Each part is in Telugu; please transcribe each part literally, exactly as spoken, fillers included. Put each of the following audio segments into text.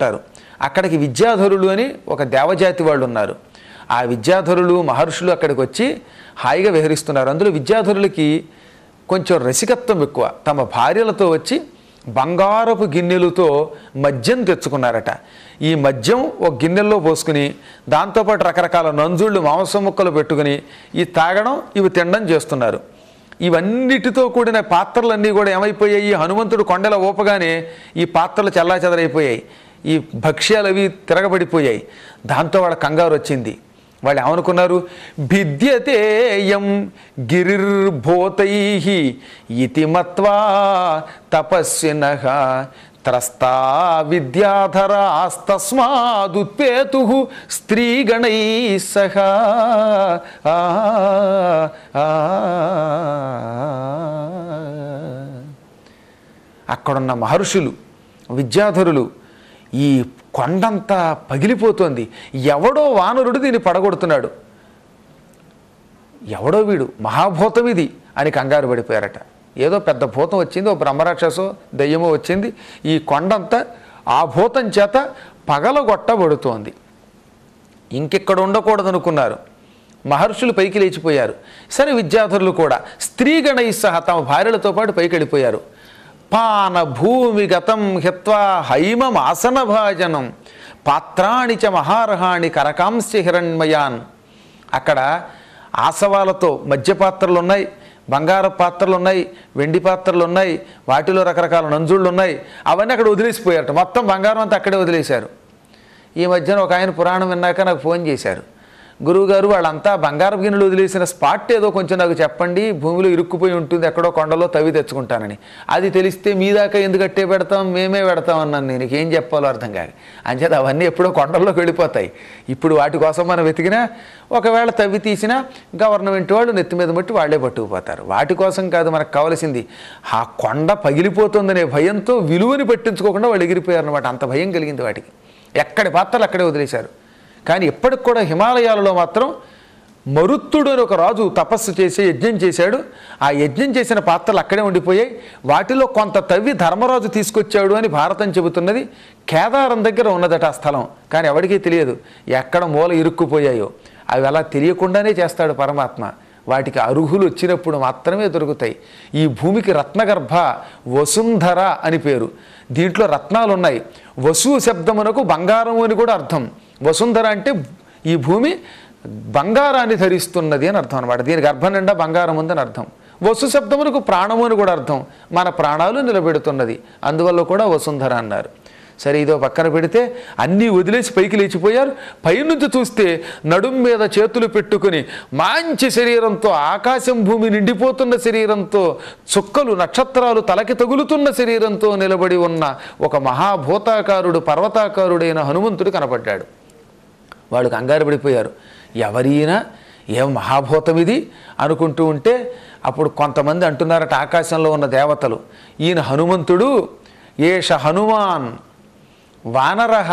ఉంటారు. అక్కడికి విద్యాధరులు అని ఒక దేవజాతి వాళ్ళు ఉన్నారు. ఆ విద్యాధరులు మహర్షులు అక్కడికి వచ్చి హాయిగా విహరిస్తున్నారు. అందులో విద్యాధరులకి కొంచెం రసికత్వం ఎక్కువ. తమ భార్యలతో వచ్చి బంగారపు గిన్నెలతో మద్యం తెచ్చుకున్నారట. ఈ మద్యం ఒక గిన్నెల్లో పోసుకుని దాంతోపాటు రకరకాల నంజుళ్ళు మాంసం ముక్కలు పెట్టుకుని ఈ తాగడం ఇవి తినడం చేస్తున్నారు. ఇవన్నిటితో కూడిన పాత్రలన్నీ కూడా ఏమైపోయాయి, హనుమంతుడు కొండల ఊపగానే ఈ పాత్రలు చల్లాచెదరైపోయాయి, ఈ భక్ష్యాలు అవి తిరగబడిపోయాయి. దాంతో వాళ్ళ కంగారు వచ్చింది. వాళ్ళు ఏమనుకున్నారు, భిద్యతేయం గిరిర్భూతై ఇతి మత్వా తపస్వినః త్రస్తా విద్యాధరాస్తస్మాదుత్పేతు స్త్రీగణై సహ. అక్కడున్న మహర్షులు విద్యాధరులు ఈ కొండంతా పగిలిపోతోంది, ఎవడో వానరుడు దీన్ని పడగొడుతున్నాడు, ఎవడో వీడు మహాభూతం ఇది అని కంగారు పడిపోయారట. ఏదో పెద్ద భూతం వచ్చింది, ఓ బ్రహ్మరాక్షసో దయ్యమో వచ్చింది, ఈ కొండంతా ఆ భూతం చేత పగలగొట్టబడుతోంది. ఇంకెక్కడ ఉండకూడదనుకున్నారు. మహర్షులు పైకి లేచిపోయారు. సరే విద్యాధరులు కూడా స్త్రీగణై సహా తమ భార్యలతో పాటు పైకి వెళ్ళిపోయారు. పాన భూమిగతం హిత్వా హైమం ఆసన భాజనం పాత్రాణి చ మహార్హాణి కరకాంశ హిరణ్మయాన్. అక్కడ ఆసవాలతో మధ్య పాత్రలు ఉన్నాయి, బంగార పాత్రలు ఉన్నాయి, వెండి పాత్రలు ఉన్నాయి, వాటిలో రకరకాల నంజుళ్ళు ఉన్నాయి. అవన్నీ అక్కడ వదిలేసిపోయారట. మొత్తం బంగారం అంతా అక్కడే వదిలేశారు. ఈ మధ్యన ఒక ఆయన పురాణం విన్నాక నాకు ఫోన్ చేశారు, గురువుగారు వాళ్ళంతా బంగారపు గిన్నెలు వదిలేసిన స్పాట్ ఏదో కొంచెం నాకు చెప్పండి, భూమిలో ఇరుక్కుపోయి ఉంటుంది, ఎక్కడో కొండలో తవ్వి తెచ్చుకుంటానని. అది తెలిస్తే మీ దాకా ఎందుకు అట్టే పెడతాం, మేమే పెడతాం అన్నాను. నేను ఏం చెప్పాలో అర్థం కాదు. అంచేత అవన్నీ ఎప్పుడో కొండల్లోకి వెళ్ళిపోతాయి. ఇప్పుడు వాటి కోసం మనం వెతికినా ఒకవేళ తవ్వి తీసినా గవర్నమెంట్ వాళ్ళు నెత్తి మీద బట్టి వాళ్లే పట్టుకుపోతారు. వాటి కోసం కాదు మనకు కావాల్సింది, ఆ కొండ పగిలిపోతుందనే భయంతో విలువని పట్టించుకోకుండా వాళ్ళు ఎగిరిపోయారనమాట. అంత భయం కలిగింది వాటికి. ఎక్కడి పాత్రలు అక్కడే వదిలేశారు. కానీ ఇప్పటికి కూడా హిమాలయాలలో మాత్రం మరుత్తుడు అని ఒక రాజు తపస్సు చేసి యజ్ఞం చేశాడు. ఆ యజ్ఞం చేసిన పాత్రలు అక్కడే ఉండిపోయాయి. వాటిలో కొంత తవ్వి ధర్మరాజు తీసుకొచ్చాడు అని భారతం చెబుతున్నది. కేదారం దగ్గర ఉన్నదట ఆ స్థలం, కానీ ఎవరికీ తెలియదు ఎక్కడ మూల ఇరుక్కుపోయాయో. అవి అలా తెలియకుండానే చేస్తాడు పరమాత్మ. వాటికి అర్హులు వచ్చినప్పుడు మాత్రమే దొరుకుతాయి. ఈ భూమికి రత్నగర్భ వసుంధర అని పేరు. దీంట్లో రత్నాలు ఉన్నాయి. వసు శబ్దమునకు బంగారము అని కూడా అర్థం. వసుంధర అంటే ఈ భూమి బంగారాన్ని ధరిస్తున్నది అని అర్థం అనమాట. దీని గర్భం నిండా బంగారం ఉందని అర్థం. వసు శబ్దమునకు ప్రాణము అని కూడా అర్థం. మన ప్రాణాలు నిలబెడుతున్నది, అందువల్ల కూడా వసుంధర అన్నారు. సరే, ఇదో పక్కన పెడితే అన్నీ వదిలేసి పైకి లేచిపోయారు. పైనుంచి చూస్తే నడుం మీద చేతులు పెట్టుకుని మంచి శరీరంతో, ఆకాశం భూమి నిండిపోతున్న శరీరంతో, చుక్కలు నక్షత్రాలు తలకి తగులుతున్న శరీరంతో నిలబడి ఉన్న ఒక మహాభూతాకారుడు పర్వతాకారుడైన హనుమంతుడు కనపడ్డాడు. వాళ్ళు కంగారు పడిపోయారు. ఎవరైనా ఏం మహాభూతం ఇది అనుకుంటూ ఉంటే అప్పుడు కొంతమంది అంటున్నారట ఆకాశంలో ఉన్న దేవతలు, ఈయన హనుమంతుడు ఏష హనుమాన్ వానరః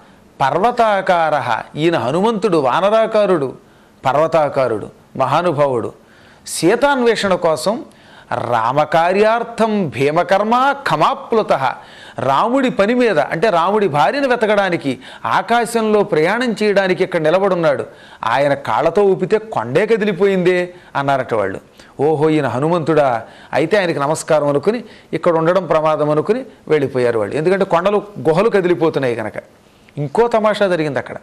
పర్వతాకారః. ఈయన హనుమంతుడు వానరాకారుడు, పర్వతాకారుడు, మహానుభావుడు. సీతాన్వేషణ కోసం రామకార్యార్థం భీమకర్మ ఖమాప్లుత. రాముడి పని మీద అంటే రాముడి భార్యను వెతకడానికి ఆకాశంలో ప్రయాణం చేయడానికి ఇక్కడ నిలబడున్నాడు. ఆయన కాళ్ళతో ఊపితే కొండే కదిలిపోయిందే అన్నారట వాళ్ళు. ఓహో, ఈయన హనుమంతుడా, అయితే ఆయనకి నమస్కారం అనుకుని ఇక్కడ ఉండడం ప్రమాదం అనుకుని వెళ్ళిపోయారు వాళ్ళు. ఎందుకంటే కొండలు గుహలు కదిలిపోతున్నాయి కనుక. ఇంకో తమాషా జరిగింది అక్కడ.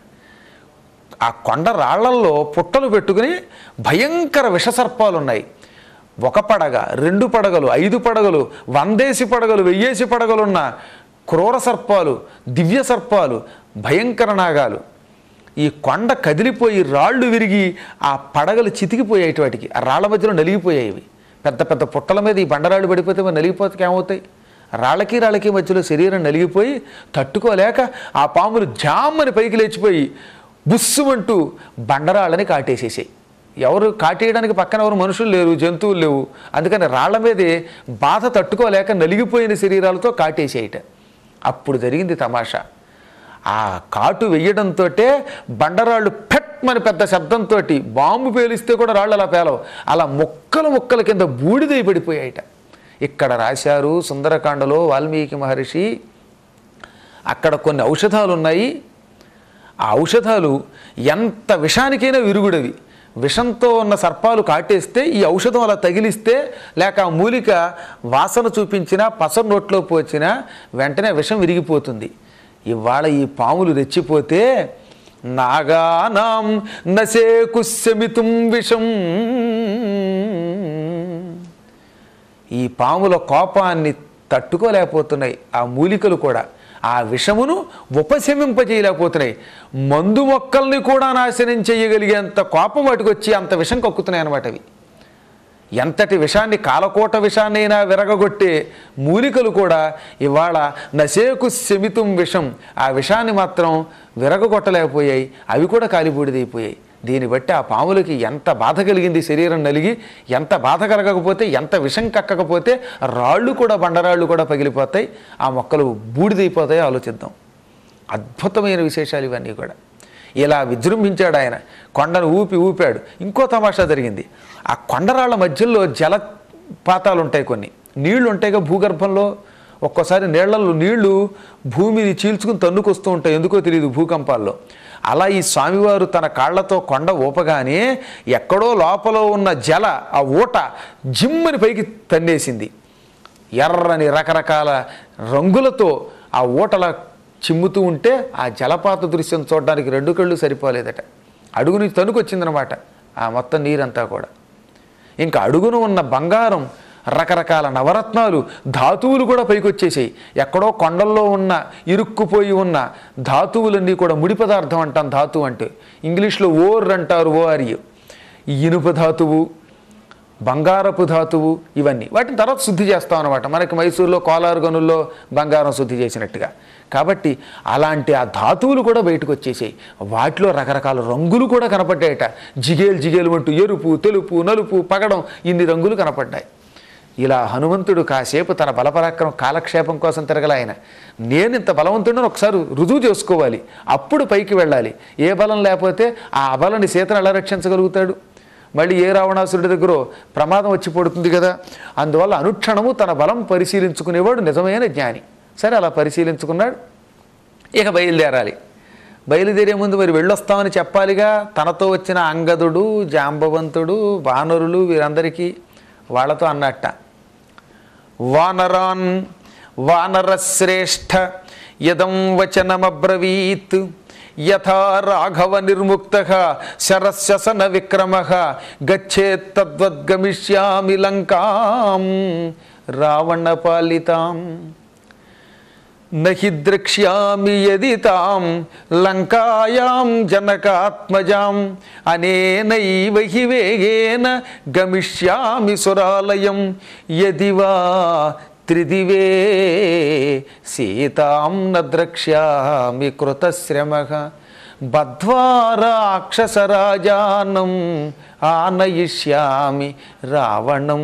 ఆ కొండ రాళ్లల్లో పుట్టలు పెట్టుకుని భయంకర విషసర్పాలు ఉన్నాయి. ఒక పడగ, రెండు పడగలు, ఐదు పడగలు, వందేసి పడగలు, వెయ్యేసి పడగలున్న క్రూర సర్పాలు, దివ్య సర్పాలు, భయంకర నాగాలు. ఈ కొండ కదిలిపోయి రాళ్ళు విరిగి ఆ పడగలు చితికిపోయాయి. వాటికి ఆ రాళ్ల మధ్యలో నలిగిపోయాయి. పెద్ద పెద్ద పుట్టల మీద ఈ బండరాళ్ళు పడిపోతే మరి నలిగిపోతే ఏమవుతాయి? రాళ్ళకి రాళ్ళకి మధ్యలో శరీరం నలిగిపోయి తట్టుకోలేక ఆ పాములు జామ్మని పైకి లేచిపోయి బుస్సుమంటూ బండరాళ్ళని కాటేసేసాయి. ఎవరు కాటేయడానికి పక్కన ఎవరు మనుషులు లేరు, జంతువులు లేవు. అందుకని రాళ్ల మీదే బాధ తట్టుకోలేక నలిగిపోయిన శరీరాలతో కాటేసేయట. అప్పుడు జరిగింది తమాషా. ఆ కాటు వెయ్యడంతో బండరాళ్ళు పెట్మని పెద్ద శబ్దంతో, బాంబు పేలిస్తే కూడా రాళ్ళు అలా పేలవు, అలా ముక్కలు ముక్కల కింద బూడిదై పడిపోయాయట. ఇక్కడ రాశారు సుందరకాండలో వాల్మీకి మహర్షి, అక్కడ కొన్ని ఔషధాలు ఉన్నాయి. ఆ ఔషధాలు ఎంత విషానికైనా విరుగుడవి. విషంతో ఉన్న సర్పాలు కాటేస్తే ఈ ఔషధం అలా తగిలిస్తే, లేక ఆ మూలిక వాసన చూపించినా పసరు నోట్లో పోచినా వెంటనే విషం విరిగిపోతుంది. ఇవాళ ఈ పాములు రెచ్చిపోతే నాగానాం నసే కుశమితుం విషం, ఈ పాముల కోపాన్ని తట్టుకోలేకపోతున్నాయి ఆ మూలికలు కూడా. ఆ విషమును ఉపశమింపజేయలేకపోతున్నాయి. మందు మొక్కల్ని కూడా నాశనం చేయగలిగేంత కోపం వాటికొచ్చి అంత విషం కక్కుతున్నాయి అన్నమాట అవి. ఎంతటి విషాన్ని, కాలకోట విషాన్నైనా విరగగొట్టే మూలికలు కూడా ఇవాళ నసేకు శమితుం విషం, ఆ విషాన్ని మాత్రం విరగగొట్టలేకపోయాయి. అవి కూడా కాలిబూడిదైపోయాయి. దీన్ని బట్టి ఆ పాములకి ఎంత బాధ కలిగింది, శరీరం నలిగి. ఎంత బాధ కలగకపోతే, ఎంత విషం కక్కకపోతే రాళ్ళు కూడా, బండరాళ్ళు కూడా పగిలిపోతాయి, ఆ మొక్కలు బూడిదైపోతాయి. ఆలోచిద్దాం. అద్భుతమైన విశేషాలు ఇవన్నీ కూడా. ఇలా విజృంభించాడు ఆయన, కొండను ఊపి ఊపాడు. ఇంకో తమాషా జరిగింది. ఆ కొండరాళ్ళ మధ్యలో జలపాతాలు ఉంటాయి, కొన్ని నీళ్లు ఉంటాయిగా భూగర్భంలో. ఒక్కోసారి నీళ్లలో నీళ్లు భూమిని చీల్చుకుని తన్నుకొస్తూ ఉంటాయి, ఎందుకో తెలియదు భూకంపాల్లో. అలా ఈ స్వామివారు తన కాళ్లతో కొండ ఊపగానే ఎక్కడో లోపల ఉన్న జల ఆ ఊట జిమ్మని పైకి తన్నేసింది. ఎర్రని రకరకాల రంగులతో ఆ ఊటల చిమ్ముతూ ఉంటే ఆ జలపాత దృశ్యం చూడడానికి రెండు కళ్ళు సరిపోలేదట. అడుగు నుంచి తణుకొచ్చిందనమాట ఆ మొత్తం నీరంతా కూడా. ఇంకా అడుగును ఉన్న బంగారం, రకరకాల నవరత్నాలు, ధాతువులు కూడా పైకి వచ్చేసాయి. ఎక్కడో కొండల్లో ఉన్న ఇరుక్కుపోయి ఉన్న ధాతువులన్నీ కూడా, ముడి పదార్థం అంటాం ధాతువు అంటే, ఇంగ్లీష్లో ఓర్ అంటారు, ఓఆర్యు. ఇనుప ధాతువు, బంగారపు ధాతువు, ఇవన్నీ వాటిని తర్వాత శుద్ధి చేస్తాం అనమాట. మనకి మైసూరులో కోలారు గనుల్లో బంగారం శుద్ధి చేసినట్టుగా. కాబట్టి అలాంటి ఆ ధాతువులు కూడా బయటకు వచ్చేసాయి. వాటిలో రకరకాల రంగులు కూడా కనపడ్డాయట. జిగేలు జిగేలు అంటూ ఎరుపు, తెలుపు, నలుపు, పగడం, ఇన్ని రంగులు కనపడ్డాయి. ఇలా హనుమంతుడు కాసేపు తన బలపరాక్రమం కాలక్షేపం కోసం తిరగల. ఆయన నేను ఇంత బలవంతుడని ఒకసారి రుజువు చేసుకోవాలి, అప్పుడు పైకి వెళ్ళాలి. ఏ బలం లేకపోతే ఆ అబలని సీతను ఎలా రక్షించగలుగుతాడు? మళ్ళీ ఏ రావణాసురుడి దగ్గర ప్రమాదం వచ్చి పడుతుంది కదా. అందువల్ల అనుక్షణము తన బలం పరిశీలించుకునేవాడు నిజమైన జ్ఞాని. సరే, అలా పరిశీలించుకున్నాడు. ఇక బయలుదేరాలి. బయలుదేరే ముందు మరి వెళ్ళొస్తామని చెప్పాలిగా. తనతో వచ్చిన అంగదుడు, జాంబవంతుడు, వానరులు, వీరందరికీ వాళ్ళతో అన్నట్ట, వానరాన్ వానరశ్రేష్ఠ యదం వచనమబ్రవీత్ యథా రాఘవ నిర్ముక్తః శరస్యసన విక్రమః గచ్చేత్తద్వద్గమిష్యామి లంకాం రావణపాలితాం నహి ద్రక్ష్యామి యది తాం లంకాయాం జనకాత్మజాం అనేనైవ హి వేగేన గమిష్యామి సురాలయం యది వా త్రిదివే సీతాం న ద్రక్ష్యామి కృతశ్రమః బద్ధ్వా రాక్షసరాజానం ఆనయిష్యామి రావణం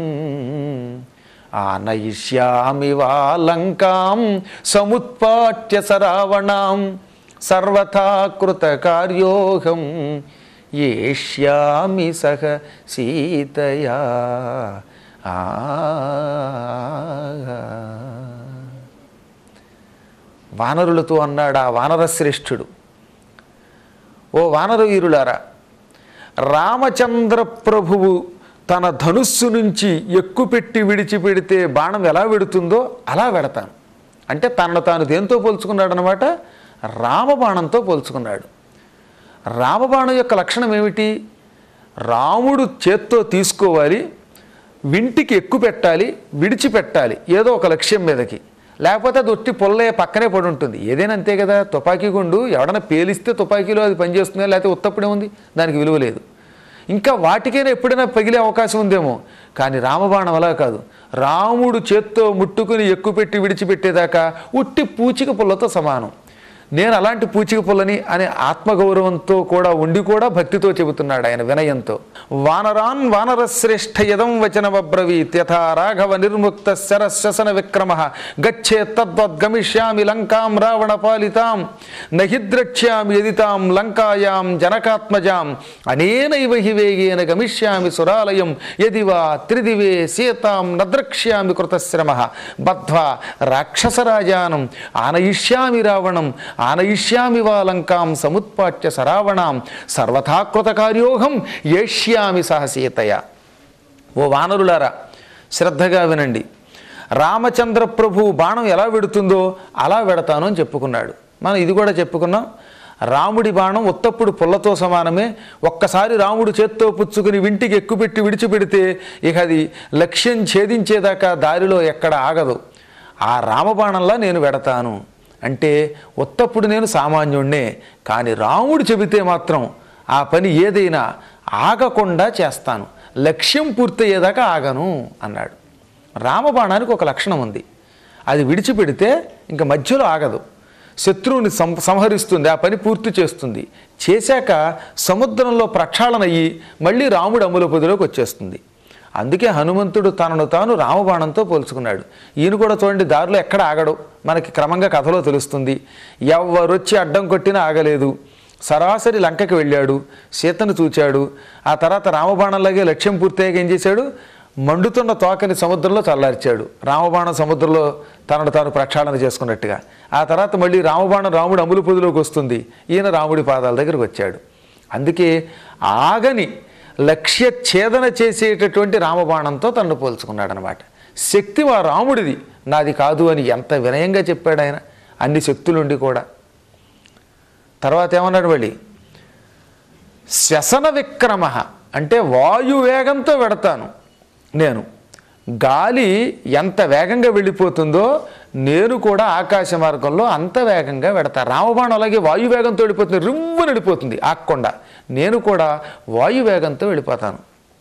ఆనయిష్యామి వా లంకాం సముత్పాట్య సరావణాం సర్వథా కృతకార్యోహం ఏష్యామి సహ సీతయా. వానరులతో అన్నాడు ఆ వానరశ్రేష్ఠుడు, ఓ వానర వీరులారా, రామచంద్ర ప్రభువు తన ధనుస్సు నుంచి ఎక్కుపెట్టి విడిచిపెడితే బాణం ఎలా వెడుతుందో అలా వెడతాను. అంటే తనను తాను దేంతో పోల్చుకున్నాడు అనమాట? రామబాణంతో పోల్చుకున్నాడు. రామబాణం యొక్క లక్షణం ఏమిటి? రాముడు చేత్తో తీసుకోవాలి, వింటికి ఎక్కువ పెట్టాలి, విడిచిపెట్టాలి ఏదో ఒక లక్ష్యం మీదకి. లేకపోతే అది ఒట్టి పొల్లే పక్కనే పడి ఉంటుంది. ఏదైనా అంతే కదా. తుపాకీ గుండు ఎవడన్నా పేలిస్తే తుపాకీలో అది పనిచేస్తుందా, లేకపోతే ఉత్తప్పుడే ఉంది, దానికి విలువ లేదు. ఇంకా వాటికైనా ఎప్పుడైనా పగిలే అవకాశం ఉందేమో. కానీ రామబాణం అలా కాదు. రాముడు చేత్తో ముట్టుకుని ఎక్కుపెట్టి విడిచిపెట్టేదాకా ఉట్టి పూచిక పుల్లతో సమానం. నేను అలాంటి పూచిక పుల్లని అనే ఆత్మగౌరవంతో కూడా ఉండి కూడా భక్తితో చెబుతున్నాడు ఆయన వినయంతో. వానరాన్ వానరశ్రేష్ఠ యదం వచనమబ్రవీత్ యథా రాఘవ నిర్ముక్త శరశ్వసన విక్రమ గచ్చే తద్వద్గమిష్యామి లంకాం రావణ పాలితాం నహి ద్రక్ష్యామి యదితాం లంకాయాం జనకాత్మజాం అనేనైవ హి వేగేన గమిష్యామి సురాలయం యదివా త్రిదివే సీతాం నద్రక్ష్యామి కృతశ్రమ బద్ధ్వా రాక్షసరాజానం ఆనయిష్యామి రావణం ఆనయిష్యామి వా లంకాం సముత్పాట్య సరావణాం సర్వథా కృతకార్యోహం ఏష్యామి సహ సీతయ. ఓ వానరులారా, శ్రద్ధగా వినండి. రామచంద్ర ప్రభు బాణం ఎలా వెడుతుందో అలా వెడతాను అని చెప్పుకున్నాడు. మనం ఇది కూడా చెప్పుకున్నాం. రాముడి బాణం ఉత్తప్పుడు పుల్లతో సమానమే. ఒక్కసారి రాముడు చేత్తో పుచ్చుకుని వింటికి ఎక్కుపెట్టి విడిచిపెడితే ఇక అది లక్ష్యం ఛేదించేదాకా దారిలో ఎక్కడ ఆగదు. ఆ రామబాణంలా నేను వెడతాను అంటే ఉత్తప్పుడు నేను సామాన్యుణ్ణే, కానీ రాముడు చెబితే మాత్రం ఆ పని ఏదైనా ఆగకుండా చేస్తాను, లక్ష్యం పూర్తయ్యేదాకా ఆగను అన్నాడు. రామబాణానికి ఒక లక్షణం ఉంది, అది విడిచిపెడితే ఇంకా మధ్యలో ఆగదు, శత్రువుని సం సంహరిస్తుంది, ఆ పని పూర్తి చేస్తుంది. చేశాక సముద్రంలో ప్రక్షాళన అయ్యి మళ్ళీ రాముడు అమ్ముల పొదిలోకి వచ్చేస్తుంది. అందుకే హనుమంతుడు తనను తాను రామబాణంతో పోల్చుకున్నాడు. ఈయన కూడా చూడండి, దారిలో ఎక్కడ ఆగడు, మనకి క్రమంగా కథలో తెలుస్తుంది. ఎవరొచ్చి అడ్డం కొట్టినా ఆగలేదు. సరాసరి లంకకి వెళ్ళాడు, సీతను చూచాడు. ఆ తర్వాత రామబాణంలాగే లక్ష్యం పూర్తయ్యాక ఏం చేశాడు, మండుతున్న తోకని సముద్రంలో చల్లార్చాడు. రామబాణం సముద్రంలో తనను తాను ప్రక్షాళన చేసుకున్నట్టుగా. ఆ తర్వాత మళ్ళీ రామబాణం రాముడు అమ్ముల పొదిలోకి వస్తుంది. ఈయన రాముడి పాదాల దగ్గరికి వచ్చాడు. అందుకే ఆగని లక్ష్య ఛేదన చేసేటటువంటి రామబాణంతో తనను పోల్చుకున్నాడు అనమాట. శక్తి మా రాముడిది, నాది కాదు అని ఎంత వినయంగా చెప్పాడు ఆయన, అన్ని శక్తులుండి కూడా. తర్వాత ఏమన్నాడు మళ్ళీ, శ్వసన విక్రమ అంటే వాయువేగంతో వెడతాను నేను. గాలి ఎంత వేగంగా వెళ్ళిపోతుందో నేను కూడా ఆకాశ మార్గంలో అంత వేగంగా వెడతా. రామబాణం అలాగే వాయువేగంతో వెళ్ళిపోతుంది, రివ్వున వెళ్ళిపోతుంది ఆక్కుండా. నేను కూడా వాయువేగంతో వెళ్ళిపోతాను.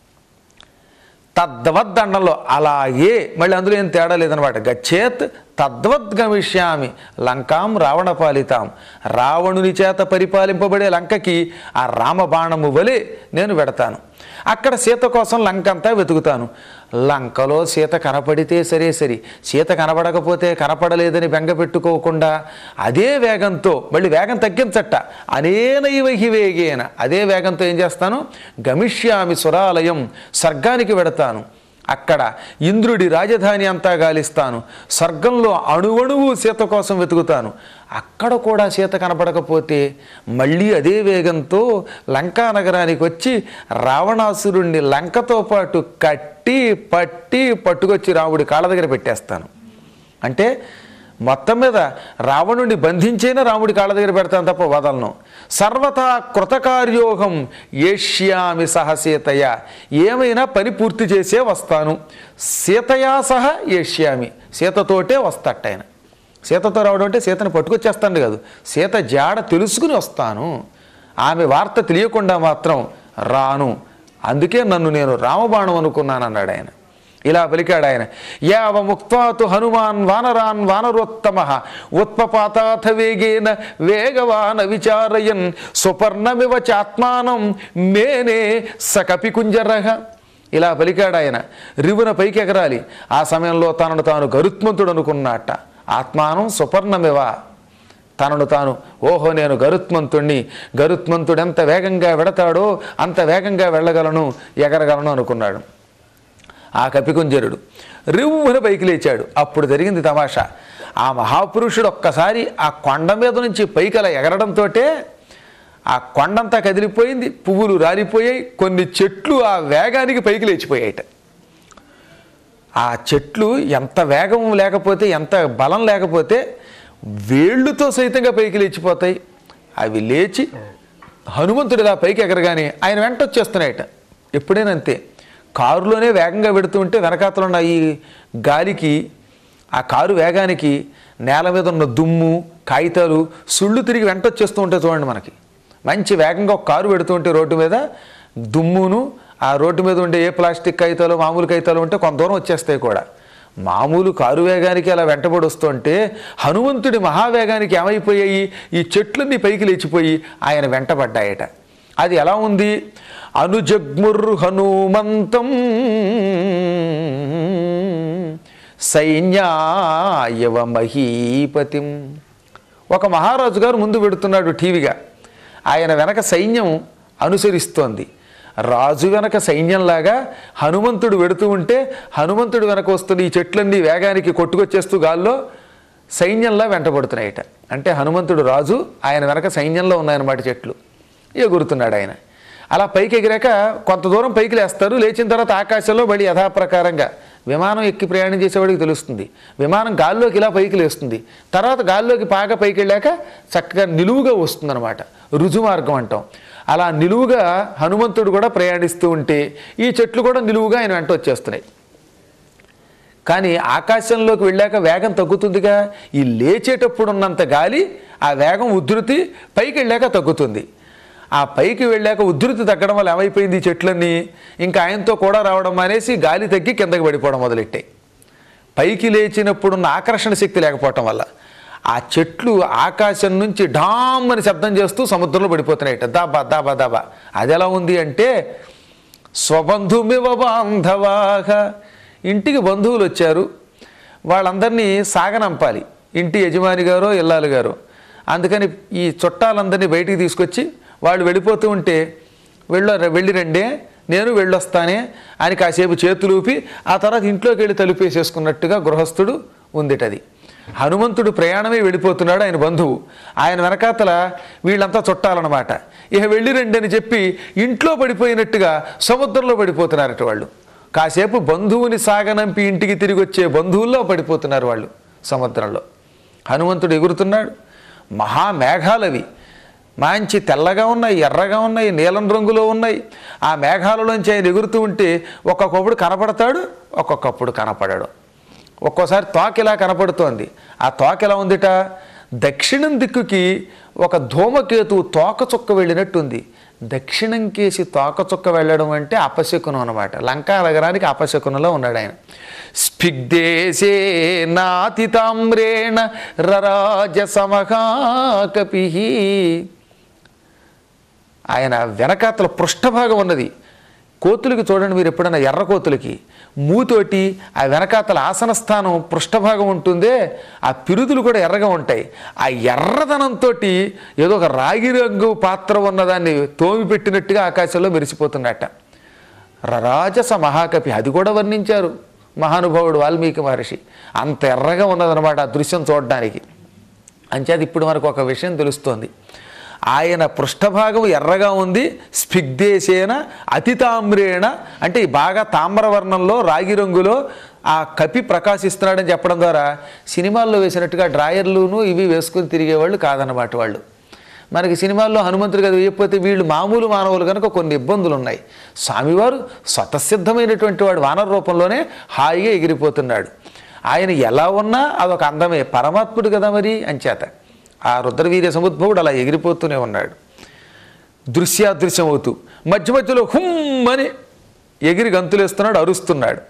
తద్వద్దండంలో అలాగే, మళ్ళీ అందులో ఏం తేడా లేదనమాట. గచ్చేత్ తద్వద్గమిష్యామి లంకాం రావణ పాలితాం. రావణుని చేత పరిపాలింపబడే లంకకి ఆ రామబాణము వలె నేను వెడతాను. అక్కడ సీత కోసం లంక అంతా వెతుకుతాను. లంకలో సీత కనపడితే సరే సరి, సీత కనపడకపోతే కనపడలేదని బెంగ పెట్టుకోకుండా అదే వేగంతో, మళ్ళీ వేగం తగ్గించట, అనేనైవహి వేగేన, అదే వేగంతో ఏం చేస్తాను, గమిష్యామి సురాలయం, స్వర్గానికి వెడతాను. అక్కడ ఇంద్రుడి రాజధాని అంతా గాలిస్తాను. స్వర్గంలో అణువణువు సీత కోసం వెతుకుతాను. అక్కడ కూడా సీత కనపడకపోతే మళ్ళీ అదే వేగంతో లంకా నగరానికి వచ్చి రావణాసురుణ్ణి లంకతో పాటు కట్టి పట్టి పట్టుకొచ్చి రాముడి కాళ్ళ దగ్గర పెట్టేస్తాను. అంటే మొత్తం మీద రావణుడిని బంధించైనా రాముడి కాళ్ళ దగ్గర పెడతాను తప్ప వదలను. సర్వతా కృతకార్యోహం ఏష్యామి సహ సీతయ, ఏమైనా పని పూర్తి చేసే వస్తాను. సీతయా సహ ఏష్యామి, సీతతోటే వస్తాట ఆయన. సీతతో రావడం అంటే సీతను పట్టుకొచ్చేస్తాను కాదు, సీత జాడ తెలుసుకుని వస్తాను. ఆమె వార్త తెలియకుండా మాత్రం రాను. అందుకే నన్ను నేను రామబాణం అనుకున్నాను అన్నాడు ఆయన. ఇలా పలికాడు ఆయన. యావ ముక్తాతు హనుమాన్ వానరాన్ వానరోత్తమ ఉత్పపాతాథ వేగేన వేగవాన విచారయన్ సుపర్ణమివ చాత్మానం మేనే సకపి కుంజరహ. ఇలా పలికాడు ఆయన. రివున పైకి ఎగరాలి. ఆ సమయంలో తనను తాను గరుత్మంతుడు అనుకున్నట్ట. ఆత్మానం సుపర్ణమివ, తనను తాను ఓహో నేను గరుత్మంతుణ్ణి, గరుత్మంతుడు ఎంత వేగంగా వెడతాడో అంత వేగంగా వెళ్ళగలను, ఎగరగలను అనుకున్నాడు. ఆ కపికుంజరుడు రివ్వున పైకి లేచాడు. అప్పుడు జరిగింది తమాషా. ఆ మహాపురుషుడు ఒక్కసారి ఆ కొండ మీద నుంచి పైకి అలా ఎగరడంతో ఆ కొండంతా కదిలిపోయింది, పువ్వులు రాలిపోయాయి, కొన్ని చెట్లు ఆ వేగానికి పైకి లేచిపోయాయిట. ఆ చెట్లు ఎంత వేగం లేకపోతే, ఎంత బలం లేకపోతే వేళ్ళుతో సైతంగా పైకి లేచిపోతాయి. అవి లేచి హనుమంతుడు ఇలా పైకి ఎగరగానే ఆయన వెంట వచ్చేస్తున్నాయట. ఎప్పుడైనా అంతే, కారులోనే వేగంగా పెడుతూ ఉంటే వెనకాతలు ఉన్న ఈ గాలికి, ఆ కారు వేగానికి నేల మీద ఉన్న దుమ్ము కాగితాలు సుళ్ళు తిరిగి వెంట వచ్చేస్తూ ఉంటాయి. చూడండి, మనకి మంచి వేగంగా ఒక కారు పెడుతూ ఉంటే రోడ్డు మీద దుమ్మును, ఆ రోడ్డు మీద ఉండే ఏ ప్లాస్టిక్ కాగితాలు మామూలు కాగితాలు ఉంటే కొంత దూరం వచ్చేస్తాయి కూడా. మామూలు కారు వేగానికి అలా వెంటబడి వస్తుంటే హనుమంతుడి మహావేగానికి ఏమైపోయాయి, ఈ చెట్లన్నీ పైకి లేచిపోయి ఆయన వెంటబడ్డాయట. అది ఎలా ఉంది, అనుజగ్ముర్ హనుమంతం సైన్యాయవ మహీపతిం. ఒక మహారాజు గారు ముందు పెడుతున్నాడు టీవీగా, ఆయన వెనక సైన్యం అనుసరిస్తోంది. రాజు వెనక సైన్యంలాగా హనుమంతుడు వెడుతూ ఉంటే హనుమంతుడు వెనక వస్తున్న ఈ చెట్లన్నీ వేగానికి కొట్టుకొచ్చేస్తూ గాల్లో సైన్యంలా వెంటబడుతున్నాయట. అంటే హనుమంతుడు రాజు, ఆయన వెనక సైన్యంలో ఉన్నాయన్నమాట చెట్లు. ఎగురుతున్నాడు ఆయన. అలా పైకి ఎగిరాక కొంత దూరం పైకి లేస్తారు. లేచిన తర్వాత ఆకాశంలో మళ్ళీ యథాప్రకారంగా విమానం ఎక్కి ప్రయాణం చేసేవాడికి తెలుస్తుంది. విమానం గాల్లోకి ఇలా పైకి లేస్తుంది. తర్వాత గాల్లోకి బాగా పైకి వెళ్ళాక చక్కగా నిలువుగా వస్తుందన్నమాట. రుజుమార్గం అంటాం. అలా నిలువుగా హనుమంతుడు కూడా ప్రయాణిస్తూ ఉంటే ఈ చెట్లు కూడా నిలువుగా ఆయన వెంట వచ్చేస్తున్నాయి. కానీ ఆకాశంలోకి వెళ్ళాక వేగం తగ్గుతుందిగా. ఈ లేచేటప్పుడు ఉన్నంత గాలి ఆ వేగం ఉధృతి పైకి వెళ్ళాక తగ్గుతుంది. ఆ పైకి వెళ్ళాక ఉధృతి తగ్గడం వల్ల ఏమైపోయింది, ఈ చెట్లన్నీ ఇంకా ఆయనతో కూడా రావడం అనేసి గాలి తగ్గి కిందకి పడిపోవడం మొదలెట్టాయి. పైకి లేచినప్పుడున్న ఆకర్షణ శక్తి లేకపోవటం వల్ల ఆ చెట్లు ఆకాశం నుంచి ఢామ్ అని శబ్దం చేస్తూ సముద్రంలో పడిపోతున్నాయట. దాబా దాబా దాబా. అది ఎలా ఉంది అంటే, స్వబంధుమివ బాంధవాహ, ఇంటికి బంధువులు వచ్చారు, వాళ్ళందరినీ సాగనంపాలి, ఇంటి యజమాని గారో ఇల్లాలు గారు. అందుకని ఈ చుట్టాలందరినీ బయటికి తీసుకొచ్చి వాళ్ళు వెళ్ళిపోతూ ఉంటే వెళ్ళ వెళ్ళి రండే, నేను వెళ్ళొస్తానే అని కాసేపు చేతులు ఊపి ఆ తర్వాత ఇంట్లోకి వెళ్ళి తలుపేసేసుకున్నట్టుగా గృహస్థుడు ఉందిటది. హనుమంతుడు ప్రయాణమే వెళ్ళిపోతున్నాడు, ఆయన బంధువు. ఆయన వెనకాతల వీళ్ళంతా చుట్టాలన్నమాట. ఇక వెళ్ళి రండి అని చెప్పి ఇంట్లో పడిపోయినట్టుగా సముద్రంలో పడిపోతున్నారట వాళ్ళు. కాసేపు బంధువుని సాగనంపి ఇంటికి తిరిగి వచ్చే బంధువుల్లో పడిపోతున్నారు వాళ్ళు సముద్రంలో. హనుమంతుడు ఎగురుతున్నాడు. మహామేఘాలవి మంచి తెల్లగా ఉన్నాయి, ఎర్రగా ఉన్నాయి, నీలం రంగులో ఉన్నాయి. ఆ మేఘాలలోంచి ఆయన ఎగురుతూ ఉంటే ఒక్కొక్కప్పుడు కనపడతాడు, ఒక్కొక్కప్పుడు కనపడాడు. ఒక్కోసారి తోక ఇలా కనపడుతోంది. ఆ తోక ఎలా ఉందిట, దక్షిణం దిక్కుకి ఒక ధూమకేతువు తోక చుక్క వెళ్ళినట్టుంది. దక్షిణం కేసి తోక చుక్క వెళ్ళడం అంటే అపశకునం అనమాట. లంకా నగరానికి అపశకునంలో ఉన్నాడు ఆయన. స్పిగ్దేశే నాతితామ్రేణ రరాజ సమహాకపి. ఆయన వెనకాతల పృష్ఠభాగం ఉన్నది. కోతులకి చూడండి మీరు ఎప్పుడైనా, ఎర్ర కోతులకి మూతోటి ఆ వెనకాతల ఆసన స్థానం పృష్ఠభాగం ఉంటుందే, ఆ పిరుదులు కూడా ఎర్రగా ఉంటాయి. ఆ ఎర్రదనంతో ఏదో ఒక రాగి రంగు పాత్ర ఉన్నదాన్ని తోమి పెట్టినట్టుగా ఆకాశంలో మెరిసిపోతున్నట్ట. రరాజస మహాకపి, అది కూడా వర్ణించారు మహానుభావుడు వాల్మీకి మహర్షి. అంత ఎర్రగా ఉన్నదనమాట ఆ దృశ్యం చూడడానికి. అంచేది ఇప్పుడు మనకు ఒక విషయం తెలుస్తోంది, ఆయన పృష్ఠభాగం ఎర్రగా ఉంది. స్పిగ్దేశేన అతితామ్రేణ అంటే బాగా తామ్రవర్ణంలో రాగి రంగులో ఆ కపి ప్రకాశిస్తున్నాడని చెప్పడం ద్వారా సినిమాల్లో వేసినట్టుగా డ్రాయర్లును ఇవి వేసుకొని తిరిగేవాళ్ళు కాదన్నమాట వాళ్ళు. మనకి సినిమాల్లో హనుమంతుడు కదా వేయకపోతే వీళ్ళు మామూలు మానవులు కనుక కొన్ని ఇబ్బందులు ఉన్నాయి. స్వామివారు స్వతసిద్ధమైనటువంటి వాడు వానర రూపంలోనే హాయిగా ఎగిరిపోతున్నాడు. ఆయన ఎలా ఉన్నా అదొక అందమే, పరమాత్ముడు కదా మరి. అంచేత ఆ రుద్రవీర్య సముద్భవుడు అలా ఎగిరిపోతూనే ఉన్నాడు, దృశ్యాదృశ్యం అవుతూ. మధ్య మధ్యలో హుమ్ అని ఎగిరి గంతులేస్తున్నాడు, అరుస్తున్నాడు.